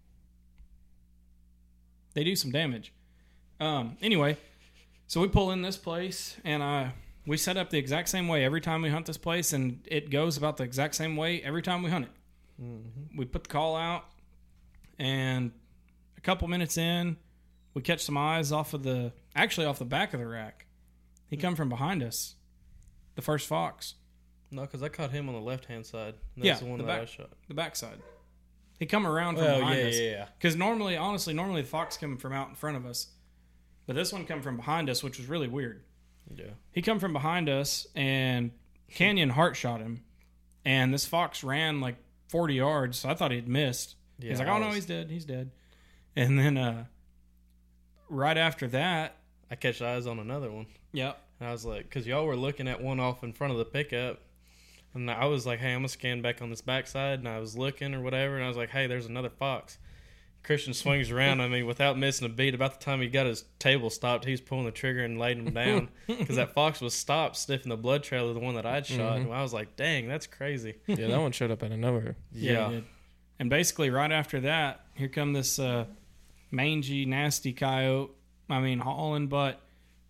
they do some damage. Um, anyway, so we pull in this place, and I, we set up the exact same way every time we hunt this place, and it goes about the exact same way every time we hunt it. Mm-hmm. We put the call out, and a couple minutes in, we catch some eyes off of the, actually off the back of the rack. He come from behind us, the first fox, No, because I caught him on the left hand side. And Yeah, that's the one the that back- I shot. the backside. He come around from Oh, behind yeah, us. yeah, yeah. Because normally, honestly, normally the fox come from out in front of us, but this one come from behind us, which was really weird. Yeah. He come from behind us, and Canyon heart shot him, and this fox ran like forty yards. So I thought he'd missed. Yeah, he's like, I "Oh no, was- he's dead. He's dead." And then uh, right after that, I catch eyes on another one. yep, And I was like, because y'all were looking at one off in front of the pickup. And I was like, hey, I'm going to scan back on this backside. And I was looking or whatever. And I was like, hey, there's another fox. Christian swings around. I mean, without missing a beat, about the time he got his table stopped, he was pulling the trigger and laying him down. Because that fox was stopped, sniffing the blood trail of the one that I'd shot. Mhm. And I was like, dang, that's crazy. Yeah, that one showed up out of nowhere. yeah, he did. And basically, right after that, here come this uh, mangy, nasty coyote. I mean, hauling butt.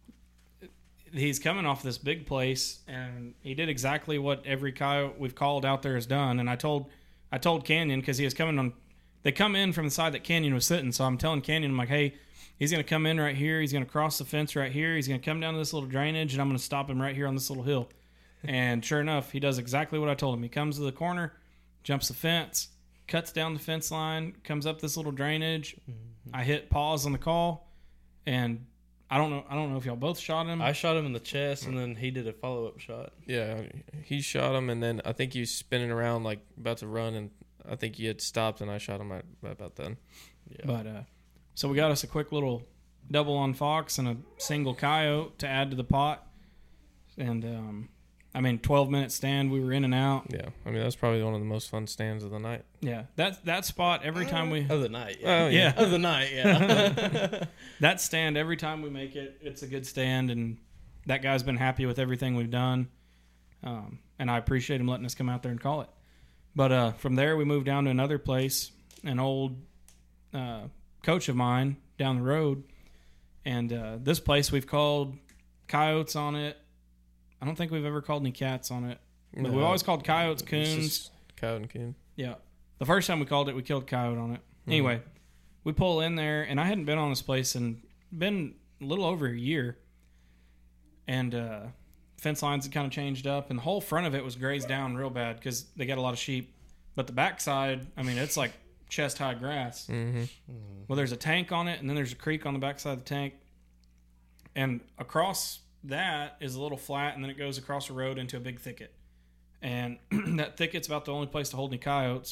He's coming off this big place, and he did exactly what every coyote we've called out there has done. And I told, I told Canyon because he was coming on. They come in from the side that Canyon was sitting, so I'm telling Canyon, I'm like, hey, he's gonna come in right here. He's gonna cross the fence right here. He's gonna come down to this little drainage, and I'm gonna stop him right here on this little hill. And sure enough, he does exactly what I told him. He comes to the corner, jumps the fence, cuts down the fence line, comes up this little drainage. I hit pause on the call, and I don't know. I don't know if y'all both shot him. I shot him in the chest, and then he did a follow up shot. Yeah, he shot him, and then I think he was spinning around like about to run, and I think he had stopped, and I shot him at, about then. Yeah. But uh, so we got us a quick little double on fox and a single coyote to add to the pot, and um, I mean, twelve minute stand, we were in and out. Yeah, I mean that's probably one of the most fun stands of the night. Yeah, that that spot every time we Of the night. Yeah. Oh, yeah. Of the night, yeah. that stand every time we make it, it's a good stand, and that guy's been happy with everything we've done. Um, and I appreciate him letting us come out there and call it. But uh, from there, we moved down to another place, an old uh, coach of mine down the road, and uh, this place we've called coyotes on it. I don't think we've ever called any cats on it. But No. we've always called coyotes, It's coons. just coyote and coon. Yeah. The first time we called it, we killed a coyote on it. Hmm. Anyway, we pull in there, and I hadn't been on this place in been a little over a year. And uh, fence lines had kind of changed up, and the whole front of it was grazed down real bad because they got a lot of sheep. But the backside, I mean, it's like chest high grass. Mm-hmm. Well, there's a tank on it, and then there's a creek on the backside of the tank. And across that is a little flat, and then it goes across the road into a big thicket. And that thicket's about the only place to hold any coyotes.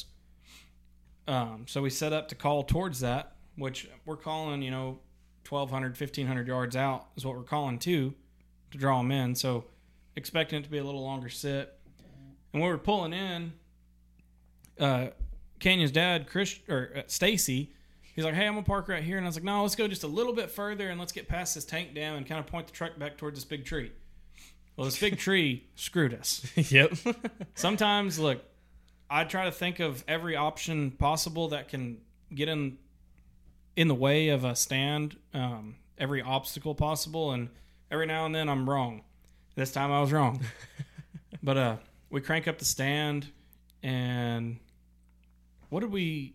Um, so we set up to call towards that, which we're calling, you know, twelve hundred, fifteen hundred yards out is what we're calling to, to draw them in. So expecting it to be a little longer sit. And when we were pulling in, uh, Canyon's dad, Chris, or uh, Stacy, he's like, hey, I'm going to park right here. And I was like, no, let's go just a little bit further and let's get past this tank dam and kind of point the truck back toward this big tree. Well, this big tree screwed us. Yep. Sometimes, look, I try to think of every option possible that can get in in the way of a stand, um, every obstacle possible, and every now and then I'm wrong. This time I was wrong. But uh, we crank up the stand, and what did we...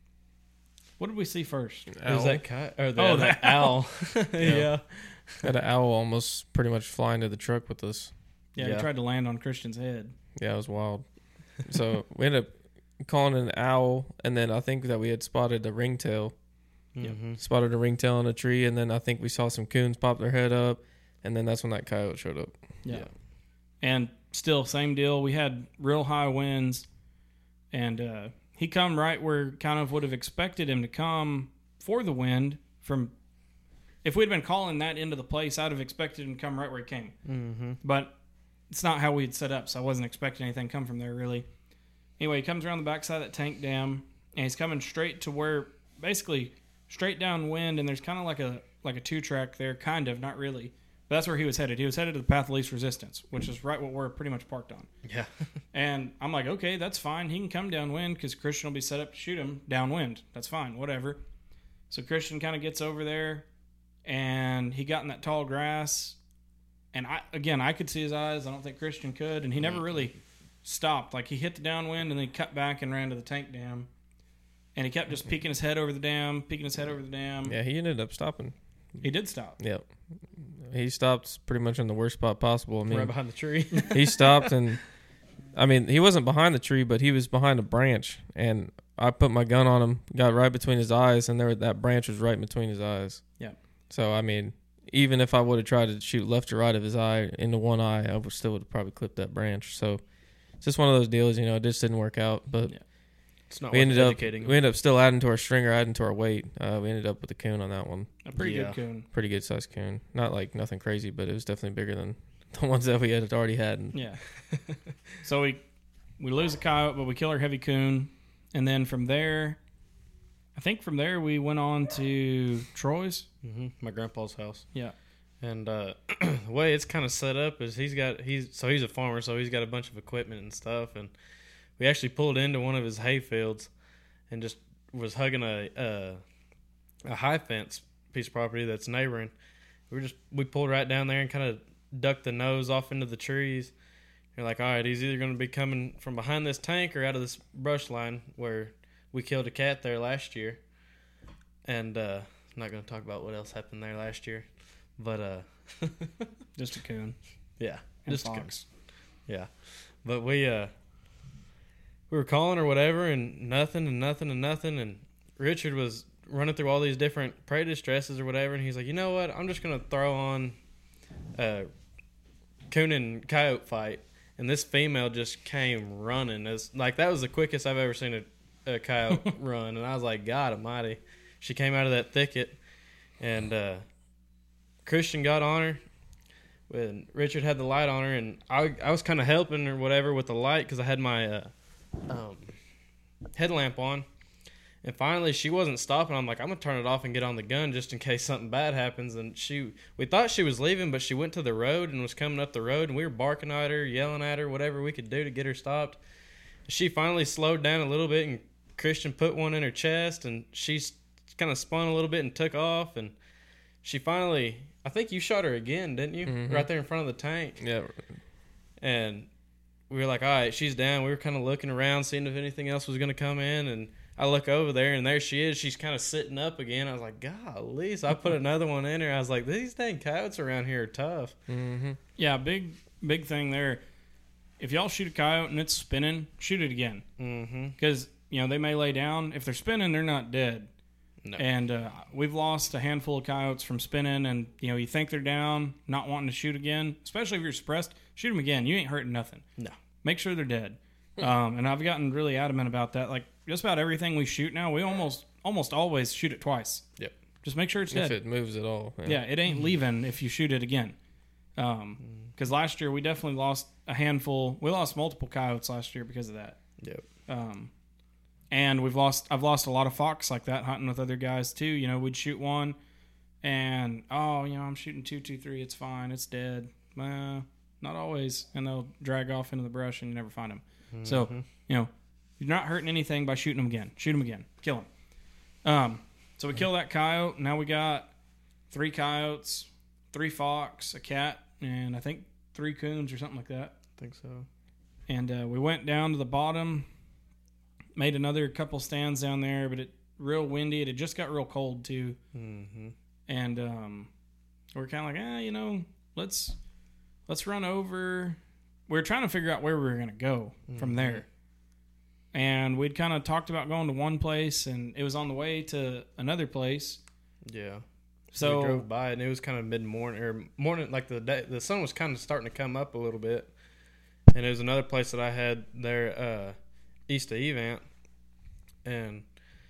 What did we see first? It was that coyote or the, Oh, oh, the that owl. yeah. Had an owl almost pretty much fly into the truck with us. Yeah, Yeah. he tried to land on Christian's head. Yeah, it was wild. So we ended up calling it an owl, and then I think that we had spotted a ringtail. Mm-hmm. Spotted a ringtail in a tree, and then I think we saw some coons pop their head up, and then that's when that coyote showed up. Yeah. Yeah. And still, same deal. We had real high winds, and uh, he come right where kind of would have expected him to come for the wind. From if we'd been calling that into the place, I'd have expected him to come right where he came. Mm-hmm. But it's not how we had set up, so I wasn't expecting anything to come from there, really. Anyway, he comes around the backside of that tank dam, and he's coming straight to where, basically, straight downwind, and there's kind of like a like a two-track there, kind of, not really. But that's where he was headed. He was headed to the path of least resistance, which is right what we're pretty much parked on. Yeah. And I'm like, okay, that's fine. He can come downwind because Christian will be set up to shoot him downwind. That's fine, whatever. So Christian kind of gets over there, and he got in that tall grass. And I again, I could see his eyes. I don't think Christian could. And he never really stopped. Like, he hit the downwind, and then he cut back and ran to the tank dam. And he kept just peeking his head over the dam, peeking his head over the dam. Yeah, he ended up stopping. He did stop. Yep. He stopped pretty much in the worst spot possible. I mean, Right behind the tree. he stopped, and I mean, he wasn't behind the tree, but he was behind a branch, and I put my gun on him, got right between his eyes, and there that branch was right between his eyes. Yeah. So I mean, even if I would have tried to shoot left or right of his eye into one eye, I would still would have probably clipped that branch. So it's just one of those deals, you know. It just didn't work out, but Yeah. It's not we worth ended up educating. we ended up still adding to our stringer, adding to our weight. Uh, we ended up with a coon on that one, A pretty Yeah. good coon. pretty good sized coon. Not like nothing crazy, but it was definitely bigger than the ones that we had already had. And Yeah. So we we lose a coyote, but we kill our heavy coon, and then from there, I think from there we went on to Troy's. Mm-hmm. My grandpa's house. Yeah. And uh, the way it's kind of set up is he's got he's so he's a farmer, so he's got a bunch of equipment and stuff. And we actually pulled into one of his hay fields and just was hugging a a, a high fence piece of property that's neighboring. We were just we pulled right down there and kind of ducked the nose off into the trees. You're like, all right, he's either going to be coming from behind this tank or out of this brush line where we killed a cat there last year. And uh, I'm not going to talk about what else happened there last year. But, uh, Just a coon. yeah, And just a fox. yeah. But we, uh, we were calling or whatever, and nothing and nothing and nothing. And Richard was running through all these different prey distresses or whatever. And he's like, you know what? I'm just going to throw on a coon and coyote fight. And this female just came running. It's like, that was the quickest I've ever seen a, a coyote run. And I was like, God almighty. She came out of that thicket, and, uh, Christian got on her, when Richard had the light on her, and I I was kind of helping or whatever with the light because I had my uh, um, headlamp on. And finally, she wasn't stopping. I'm like, I'm gonna turn it off and get on the gun just in case something bad happens. And she, we thought she was leaving, but she went to the road and was coming up the road, and we were barking at her, yelling at her, whatever we could do to get her stopped. She finally slowed down a little bit, and Christian put one in her chest, and she kind of spun a little bit and took off. And she finally, I think you shot her again, didn't you? Mm-hmm. Right there in front of the tank. Yeah. And we were like, all right, she's down. We were kind of looking around, seeing if anything else was going to come in, and I look over there, and there she is. She's kind of sitting up again. I was like, golly. So I put another one in her. I was like, these dang coyotes around here are tough. Mm-hmm. Yeah, big big thing there. If y'all shoot a coyote and it's spinning, shoot it again. Mm-hmm. Because, you know, they may lay down. If they're spinning, they're not dead. No. And uh, we've lost a handful of coyotes from spinning, and, you know, you think they're down, not wanting to shoot again. Especially if you're suppressed, shoot them again. You ain't hurting nothing. No. Make sure they're dead. um, and I've gotten really adamant about that. Like, just about everything we shoot now, we almost almost always shoot it twice. Yep. Just make sure it's If dead. it moves at all. Yeah, it ain't leaving if you shoot it again. Um, because last year we definitely lost a handful. We lost multiple coyotes last year because of that. Yep. Um, and we've lost. I've lost a lot of fox like that hunting with other guys too. You know, we'd shoot one, and oh, you know, I'm shooting two, two, three. It's fine. It's dead. Uh, not always, and they'll drag off into the brush and you never find them. Mm-hmm. So, you know, you're not hurting anything by shooting them again. Shoot them again. Kill them. Um, so we kill that coyote. Now we got three coyotes, three fox, a cat, and I think three coons or something like that. I think so. And uh, we went down to the bottom, made another couple stands down there, but it real windy. It had just got real cold too. Mm-hmm. And um, we're kind of like, ah, you know, let's let's run over. We were trying to figure out where we were going to go mm-hmm. from there. And we'd kind of talked about going to one place, and it was on the way to another place. Yeah. So we drove by, and it was kind of mid morning or morning, like the day, the sun was kind of starting to come up a little bit. And it was another place that I had there uh, east of Evant, and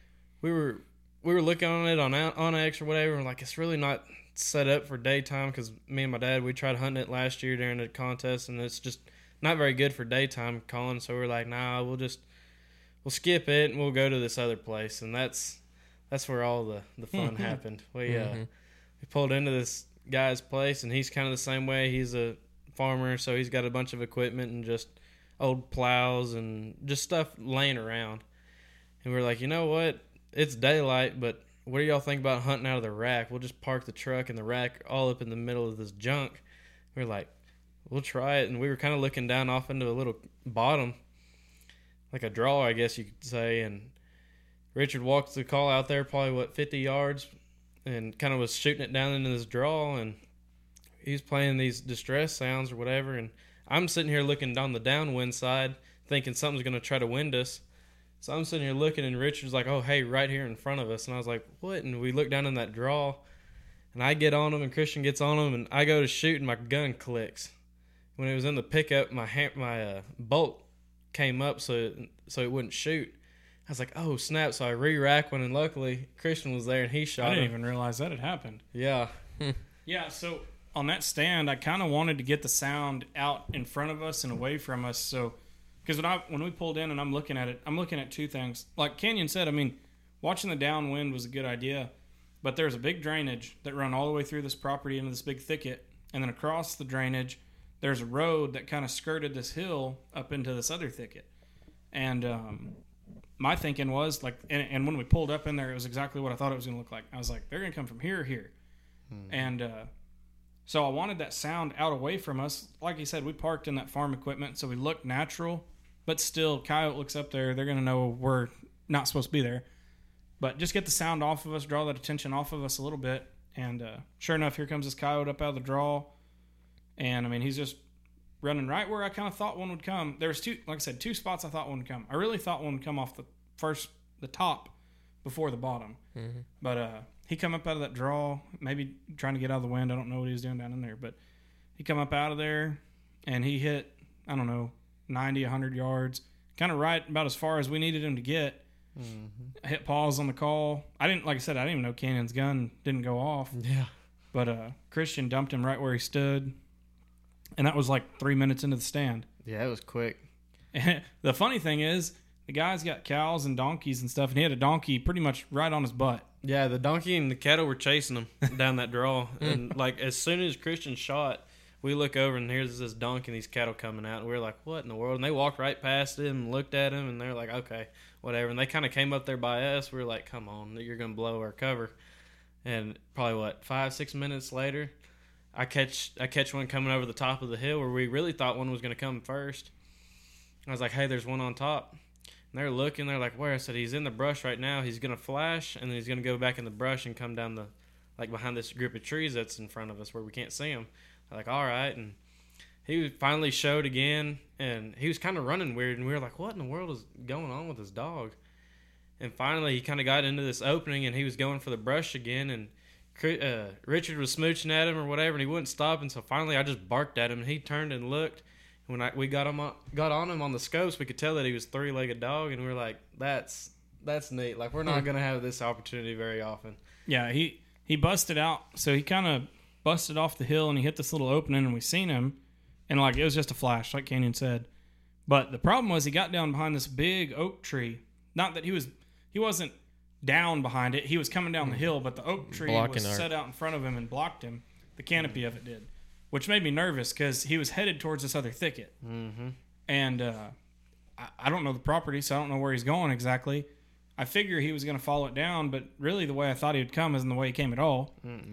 we were we were looking on it on OnX or whatever, and like it's really not set up for daytime because me and my dad we tried hunting it last year during the contest, and it's just not very good for daytime calling. So we're like, nah, we'll just we'll skip it and we'll go to this other place, and that's that's where all the, the fun Mm-hmm. happened. We Mm-hmm. uh, we pulled into this guy's place, and he's kind of the same way. He's a farmer, so he's got a bunch of equipment and just old plows and just stuff laying around. And we're like, you know what? It's daylight, but what do y'all think about hunting out of the rack? We'll just park the truck and the rack all up in the middle of this junk. We're like, we'll try it. And we were kind of looking down off into a little bottom, like a draw, I guess you could say. And Richard walked the call out there, probably, what, fifty yards, and kind of was shooting it down into this draw. And he's playing these distress sounds or whatever. And I'm sitting here looking down the downwind side, thinking something's going to try to wind us. So I'm sitting here looking, and Richard's like, oh, hey, right here in front of us. And I was like, what? And we look down in that draw, and I get on him, and Christian gets on him, and I go to shoot, and my gun clicks. When it was in the pickup, my ha- my uh, bolt came up so it, so it wouldn't shoot. I was like, oh, snap. So I re-rack one, and luckily Christian was there, and he shot I didn't him. even realize that had happened. Yeah. Yeah, so on that stand, I kind of wanted to get the sound out in front of us and away from us. So, because when I when we pulled in and I'm looking at it, I'm looking at two things. Like Canyon said, I mean, watching the downwind was a good idea, but there's a big drainage that run all the way through this property into this big thicket, and then across the drainage, there's a road that kind of skirted this hill up into this other thicket. And um, my thinking was like, and, and when we pulled up in there, it was exactly what I thought it was going to look like. I was like, they're going to come from here or here. Hmm. And uh, so I wanted that sound out away from us. Like you said, we parked in that farm equipment, so we looked natural, but still, coyote looks up there, they're going to know we're not supposed to be there. But just get the sound off of us, draw that attention off of us a little bit. And uh, sure enough, here comes this coyote up out of the draw. And, I mean, he's just running right where I kind of thought one would come. There was two, like I said, two spots I thought one would come. I really thought one would come off the first, the top before the bottom. Mm-hmm. But uh, he come up out of that draw, maybe trying to get out of the wind. I don't know what he was doing down in there. But he come up out of there, and he hit, I don't know, ninety, one hundred yards. Kind of right about as far as we needed him to get. Mm-hmm. I hit pause on the call. I didn't, like I said, I didn't even know Canyon's gun didn't go off. Yeah. But uh, Christian dumped him right where he stood. and that was like three minutes into the stand. Yeah, it was quick. And the funny thing is, the guy's got cows and donkeys and stuff, and he had a donkey pretty much right on his butt. Yeah, the donkey and the cattle were chasing him down that draw. And, like, as soon as Christian shot, we look over, and here's this donkey and these cattle coming out. And we were like, what in the world? And they walked right past him and looked at him, and they're like, okay, whatever. And they kind of came up there by us. We were like, come on, you're going to blow our cover. And probably, what, five, six minutes later, I catch I catch one coming over the top of the hill where we really thought one was going to come first. I was like, hey, there's one on top. And they're looking. They're like, where? I said, he's in the brush right now. He's going to flash, and then he's going to go back in the brush and come down the, like, behind this group of trees that's in front of us where we can't see him. I'm like, all right. And he finally showed again, and he was kind of running weird, and we were like, what in the world is going on with this dog? And finally, he kind of got into this opening, and he was going for the brush again, and uh, Richard was smooching at him or whatever, and he wouldn't stop. And so finally, I just barked at him, and he turned and looked. And when I, we got him on, got on him on the scopes, we could tell that he was a three-legged dog, and we were like, that's that's neat. Like, we're not going to have this opportunity very often. Yeah, he, he busted out. So he kind of busted off the hill, and he hit this little opening, and we seen him. And, like, it was just a flash, like Canyon said. But the problem was he got down behind this big oak tree. Not that he was... He wasn't down behind it. He was coming down the hill, but the oak tree Blocking was our... set out in front of him and blocked him. The canopy of it did, which made me nervous because he was headed towards this other thicket. Mm-hmm. And uh, I, I don't know the property, so I don't know where he's going exactly. I figure he was going to follow it down, but really the way I thought he would come isn't the way he came at all. Mm-mm.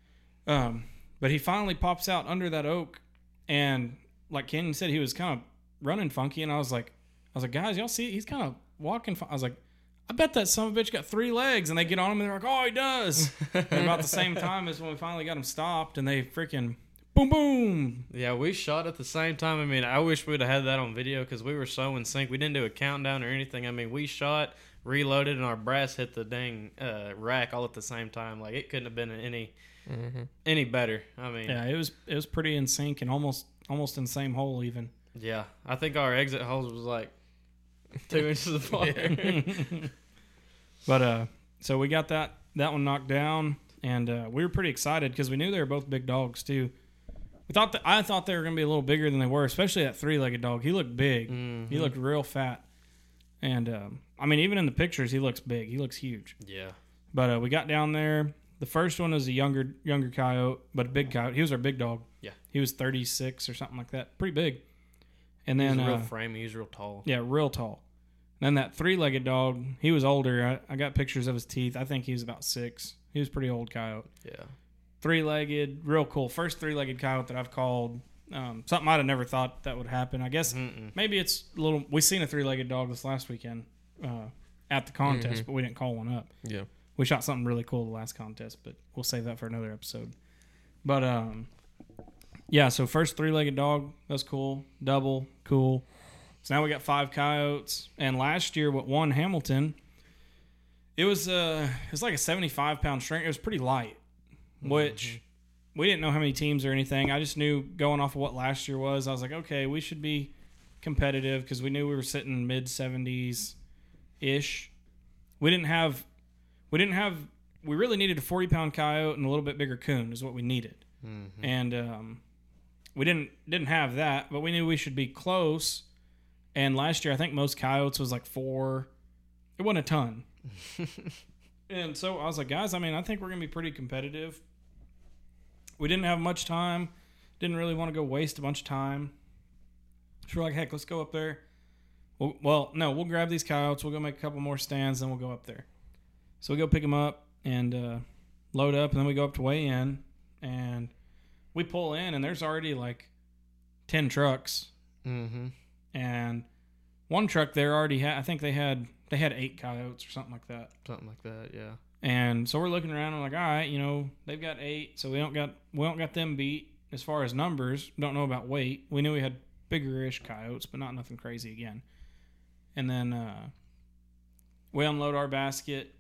Um, but he finally pops out under that oak, and like Kenyon said, he was kind of running funky, and I was like, I was like, guys, y'all see, he's kind of walking. Fun-. I was like, I bet that son of a bitch got three legs. And they get on him and they're like, oh, he does. And about the same time as when we finally got him stopped, and they freaking boom, boom. Yeah, we shot at the same time. I mean, I wish we'd have had that on video because we were so in sync. We didn't do a countdown or anything. I mean, we shot, reloaded, and our brass hit the dang uh, rack all at the same time. Like, it couldn't have been any mm-hmm. any better. I mean, yeah, it was it was pretty in sync and almost almost in the same hole even. Yeah, I think our exit holes was like two inches apart. But uh, so we got that that one knocked down, and uh, we were pretty excited because we knew they were both big dogs too. We thought that I thought they were going to be a little bigger than they were, especially that three-legged dog. He looked big. Mm-hmm. He looked real fat, and um, I mean, even in the pictures, he looks big. He looks huge. Yeah. But uh, we got down there. The first one was a younger younger coyote, but a big coyote. He was our big dog. Yeah. He was thirty-six or something like that. Pretty big. And then he was a real uh, frame. He was real tall. Yeah, real tall. And then that three-legged dog, he was older. I, I got pictures of his teeth. I think he was about six. He was a pretty old coyote. Yeah. Three-legged, real cool. First three-legged coyote that I've called. Um, something I'd have never thought that would happen. I guess Mm-mm. maybe it's a little... We seen a three-legged dog this last weekend uh, at the contest, mm-hmm. but we didn't call one up. Yeah. We shot something really cool the last contest, but we'll save that for another episode. But, um, yeah, so first three-legged dog, that's cool. Double, cool. So now we got five coyotes. And last year, what won Hamilton, it was uh, it was like a seventy-five pound string. It was pretty light, which mm-hmm. we didn't know how many teams or anything. I just knew going off of what last year was, I was like, okay, we should be competitive because we knew we were sitting mid seventies-ish. We didn't have, we didn't have, we really needed a forty pound coyote and a little bit bigger coon is what we needed. Mm-hmm. And um, we didn't didn't have that, but we knew we should be close. And last year, I think most coyotes was like four. It wasn't a ton. And so I was like, guys, I mean, I think we're going to be pretty competitive. We didn't have much time. Didn't really want to go waste a bunch of time. So we're like, heck, let's go up there. Well, well, no, we'll grab these coyotes. We'll go make a couple more stands, then we'll go up there. So we go pick them up and uh, load up, and then we go up to weigh in. And we pull in, and there's already like ten trucks. Mm-hmm. And one truck there already had, I think they had, they had eight coyotes or something like that. Something like that, yeah. And so we're looking around and we're like, all right, you know, they've got eight, so we don't got, we don't got them beat as far as numbers. Don't know about weight. We knew we had bigger-ish coyotes, but not nothing crazy again. And then uh, we unload our basket,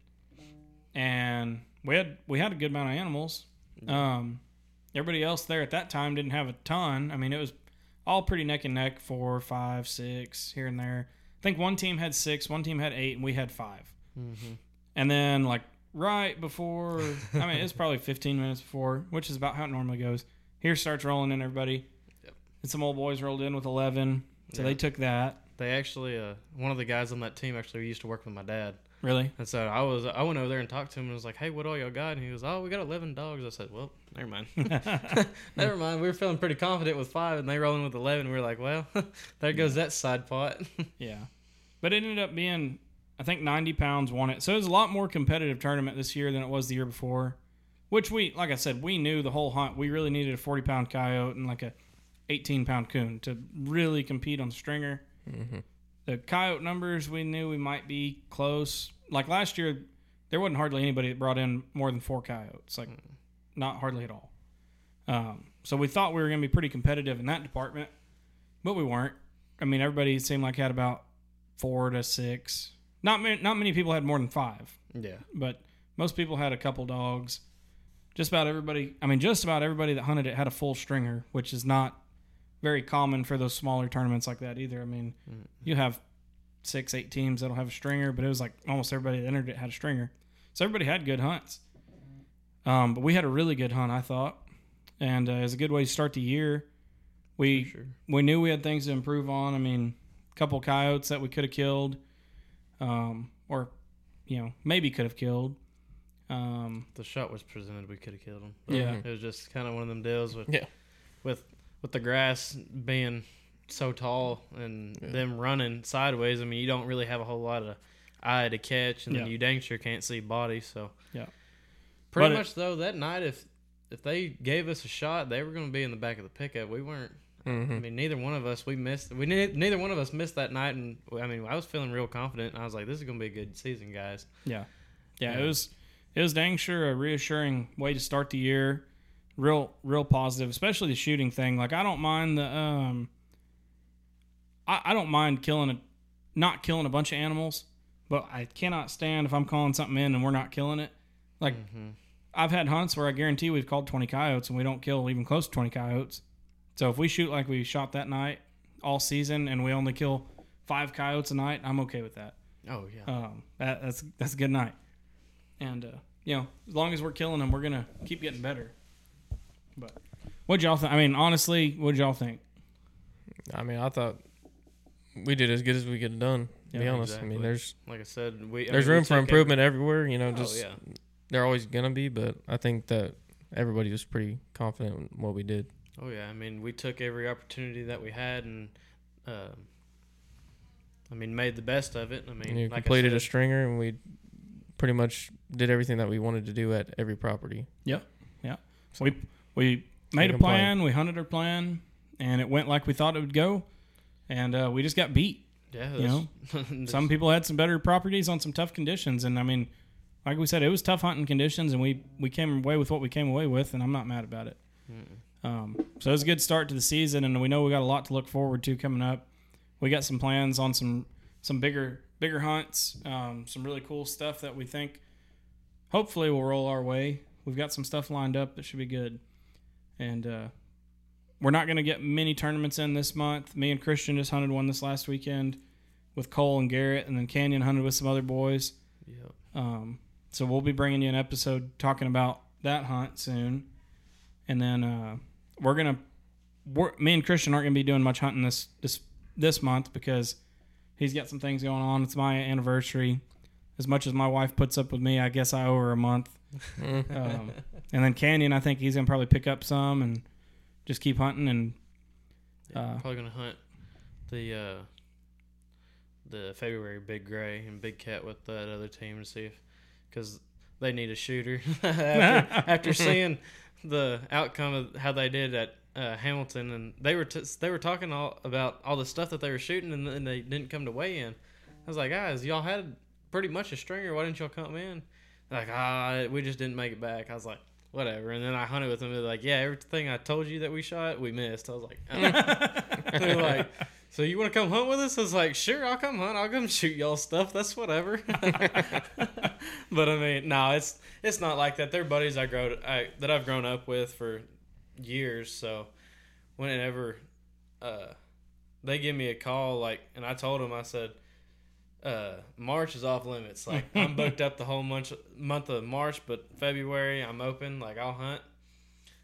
and we had, we had a good amount of animals. Um, everybody else there at that time didn't have a ton. I mean, it was all pretty neck and neck, four, five, six, here and there. I think one team had six, one team had eight, and we had five. Mm-hmm. And then, like, right before, I mean, it's probably fifteen minutes before, which is about how it normally goes. Here starts rolling in, everybody. Yep. and some old boys rolled in with eleven, so yeah. they took that. They actually, uh, one of the guys on that team actually used to work with my dad. Really? And so I was, I went over there and talked to him and was like, "Hey, what all y'all got?" And he goes, "Oh, we got eleven dogs." I said, "Well, never mind, never mind." We were feeling pretty confident with five, and they rolling with eleven. We were like, "Well, there goes that side pot." Yeah, but it ended up being, I think, ninety pounds won it. So it was a lot more competitive tournament this year than it was the year before. Which we, like I said, we knew the whole hunt. We really needed a forty pound coyote and like a eighteen pound coon to really compete on the stringer. Mm-hmm. The coyote numbers, we knew we might be close. Like last year, there wasn't hardly anybody that brought in more than four coyotes. Like, not hardly at all. Um, so we thought we were going to be pretty competitive in that department, but we weren't. I mean, everybody seemed like had about four to six. Not many, not many people had more than five. Yeah. But most people had a couple dogs. Just about everybody, I mean, just about everybody that hunted it had a full stringer, which is not very common for those smaller tournaments like that either. I mean, mm-hmm. you have six, eight teams that'll have a stringer, but it was like almost everybody that entered it had a stringer. So everybody had good hunts. Um, but we had a really good hunt, I thought. And uh, it was a good way to start the year. We sure. we knew we had things to improve on. I mean, a couple coyotes that we could have killed. Um, or, you know, maybe could have killed. Um, the shot was presented, we could have killed them. Yeah. It was just kind of one of them deals with, yeah. with, with the grass being so tall and yeah. them running sideways. I mean, you don't really have a whole lot of eye to catch, and yeah. then you dang sure can't see body. So yeah, pretty but much it, though that night, if if they gave us a shot, they were going to be in the back of the pickup. We weren't. Mm-hmm. I mean, neither one of us we missed. We neither one of us missed that night, and I mean, I was feeling real confident. I was like, "This is going to be a good season, guys." Yeah, yeah, yeah. It was it was dang sure a reassuring way to start the year. Real, real positive, especially the shooting thing. Like, I don't mind the, um, I, I don't mind killing a, not killing a bunch of animals, but I cannot stand if I'm calling something in and we're not killing it. Like, mm-hmm. I've had hunts where I guarantee we've called twenty coyotes and we don't kill even close to twenty coyotes. So if we shoot like we shot that night all season and we only kill five coyotes a night, I'm okay with that. Oh yeah, um, that, that's that's a good night. And uh, you know, as long as we're killing them, we're gonna keep getting better. But what'd y'all think? I mean, honestly, what'd y'all think? I mean, I thought we did as good as we could have done, to yeah, be honest. Exactly. I mean, there's like I said, we there's I mean, room for improvement every, everywhere. You know, just oh, yeah. they're always gonna be, but I think that everybody was pretty confident in what we did. Oh yeah, I mean, we took every opportunity that we had, and uh, I mean, made the best of it. I mean, and you like completed I said, a stringer, and we pretty much did everything that we wanted to do at every property. Yep, yeah. So we we. Made a plan, we hunted our plan, and it went like we thought it would go, and uh, we just got beat. Yeah, you know, some people had some better properties on some tough conditions, and I mean, like we said, it was tough hunting conditions, and we, we came away with what we came away with, and I'm not mad about it. Um, so it was a good start to the season, and we know we got a lot to look forward to coming up. We got some plans on some some bigger bigger hunts, um, some really cool stuff that we think hopefully will roll our way. We've got some stuff lined up that should be good. And uh, we're not going to get many tournaments in this month. Me and Christian just hunted one this last weekend with Cole and Garrett, and then Canyon hunted with some other boys. Yep. Um, so we'll be bringing you an episode talking about that hunt soon. And then uh, we're going to – me and Christian aren't going to be doing much hunting this, this this month because he's got some things going on. It's my anniversary. As much as my wife puts up with me, I guess I owe her a month. um, and then Canyon, I think he's gonna probably pick up some and just keep hunting. And uh, yeah, probably gonna hunt the uh, the February Big Gray and Big Cat with that other team to see if because they need a shooter after, after seeing the outcome of how they did at uh, Hamilton, and they were t- they were talking all about all the stuff that they were shooting, and, and they didn't come to weigh in. I was like, guys, y'all had pretty much a stringer. Why didn't y'all come in? Like, ah, we just didn't make it back. I was like, whatever. And then I hunted with them. They're like, yeah, everything I told you that we shot, we missed. I was like, oh. They're like, so you want to come hunt with us? I was like, sure, I'll come hunt. I'll come shoot y'all stuff. That's whatever. But I mean, no, it's it's not like that. They're buddies I grow I, that I've grown up with for years. So whenever uh, they give me a call, like, and I told them, I said, Uh, March is off limits. Like, I'm booked up the whole month month of March, but February I'm open. Like, I'll hunt.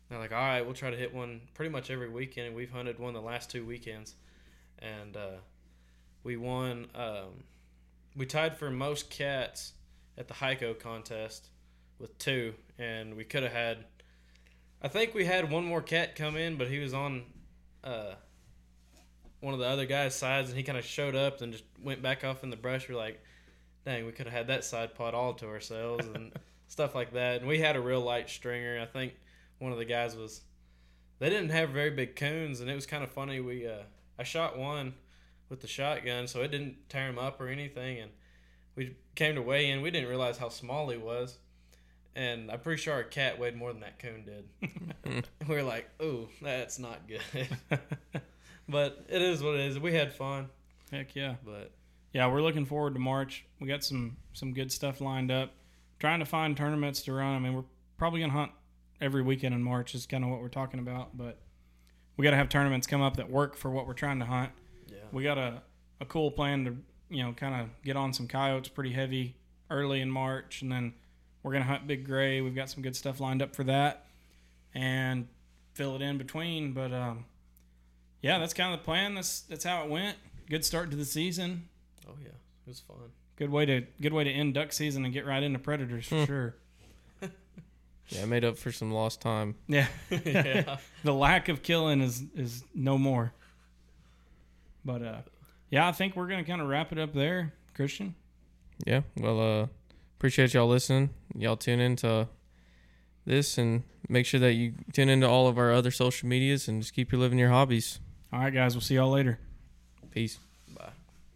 they're like, all right, we'll try to hit one pretty much every weekend. And we've hunted one the last two weekends. And uh, we won. Um, we tied for most cats at the Heiko contest with two. And we could have had, I think we had one more cat come in, but he was on uh, one of the other guys' sides. And he kind of showed up and just went back off in the brush. We're like, dang, we could have had that side pot all to ourselves and stuff like that. And we had a real light stringer. I think one of the guys was, they didn't have very big coons, and it was kind of funny. We uh, I shot one with the shotgun, so it didn't tear him up or anything. And we came to weigh in. We didn't realize how small he was. And I'm pretty sure our cat weighed more than that coon did. We were like, ooh, that's not good. But it is what it is. We had fun. Heck yeah. But yeah, we're looking forward to March. We got some some good stuff lined up. Trying to find tournaments to run. I mean, we're probably going to hunt every weekend in March is kind of what we're talking about. But we got to have tournaments come up that work for what we're trying to hunt. yeah. We got a, a cool plan to, you know, kind of get on some coyotes pretty heavy early in March. And then we're going to hunt big gray. We've got some good stuff lined up for that. And fill it in between. But, um, yeah, that's kind of the plan. That's that's how it went. Good start to the season. Oh, yeah. It was fun. Good way to good way to end duck season and get right into predators for sure. Yeah, I made up for some lost time. Yeah. Yeah. The lack of killing is is no more. But uh yeah, I think we're gonna kind of wrap it up there, Christian. Yeah, well, uh, appreciate y'all listening. Y'all tune into this and make sure that you tune into all of our other social medias and just keep your living your hobbies. All right, guys, we'll see y'all later. Peace. Bye.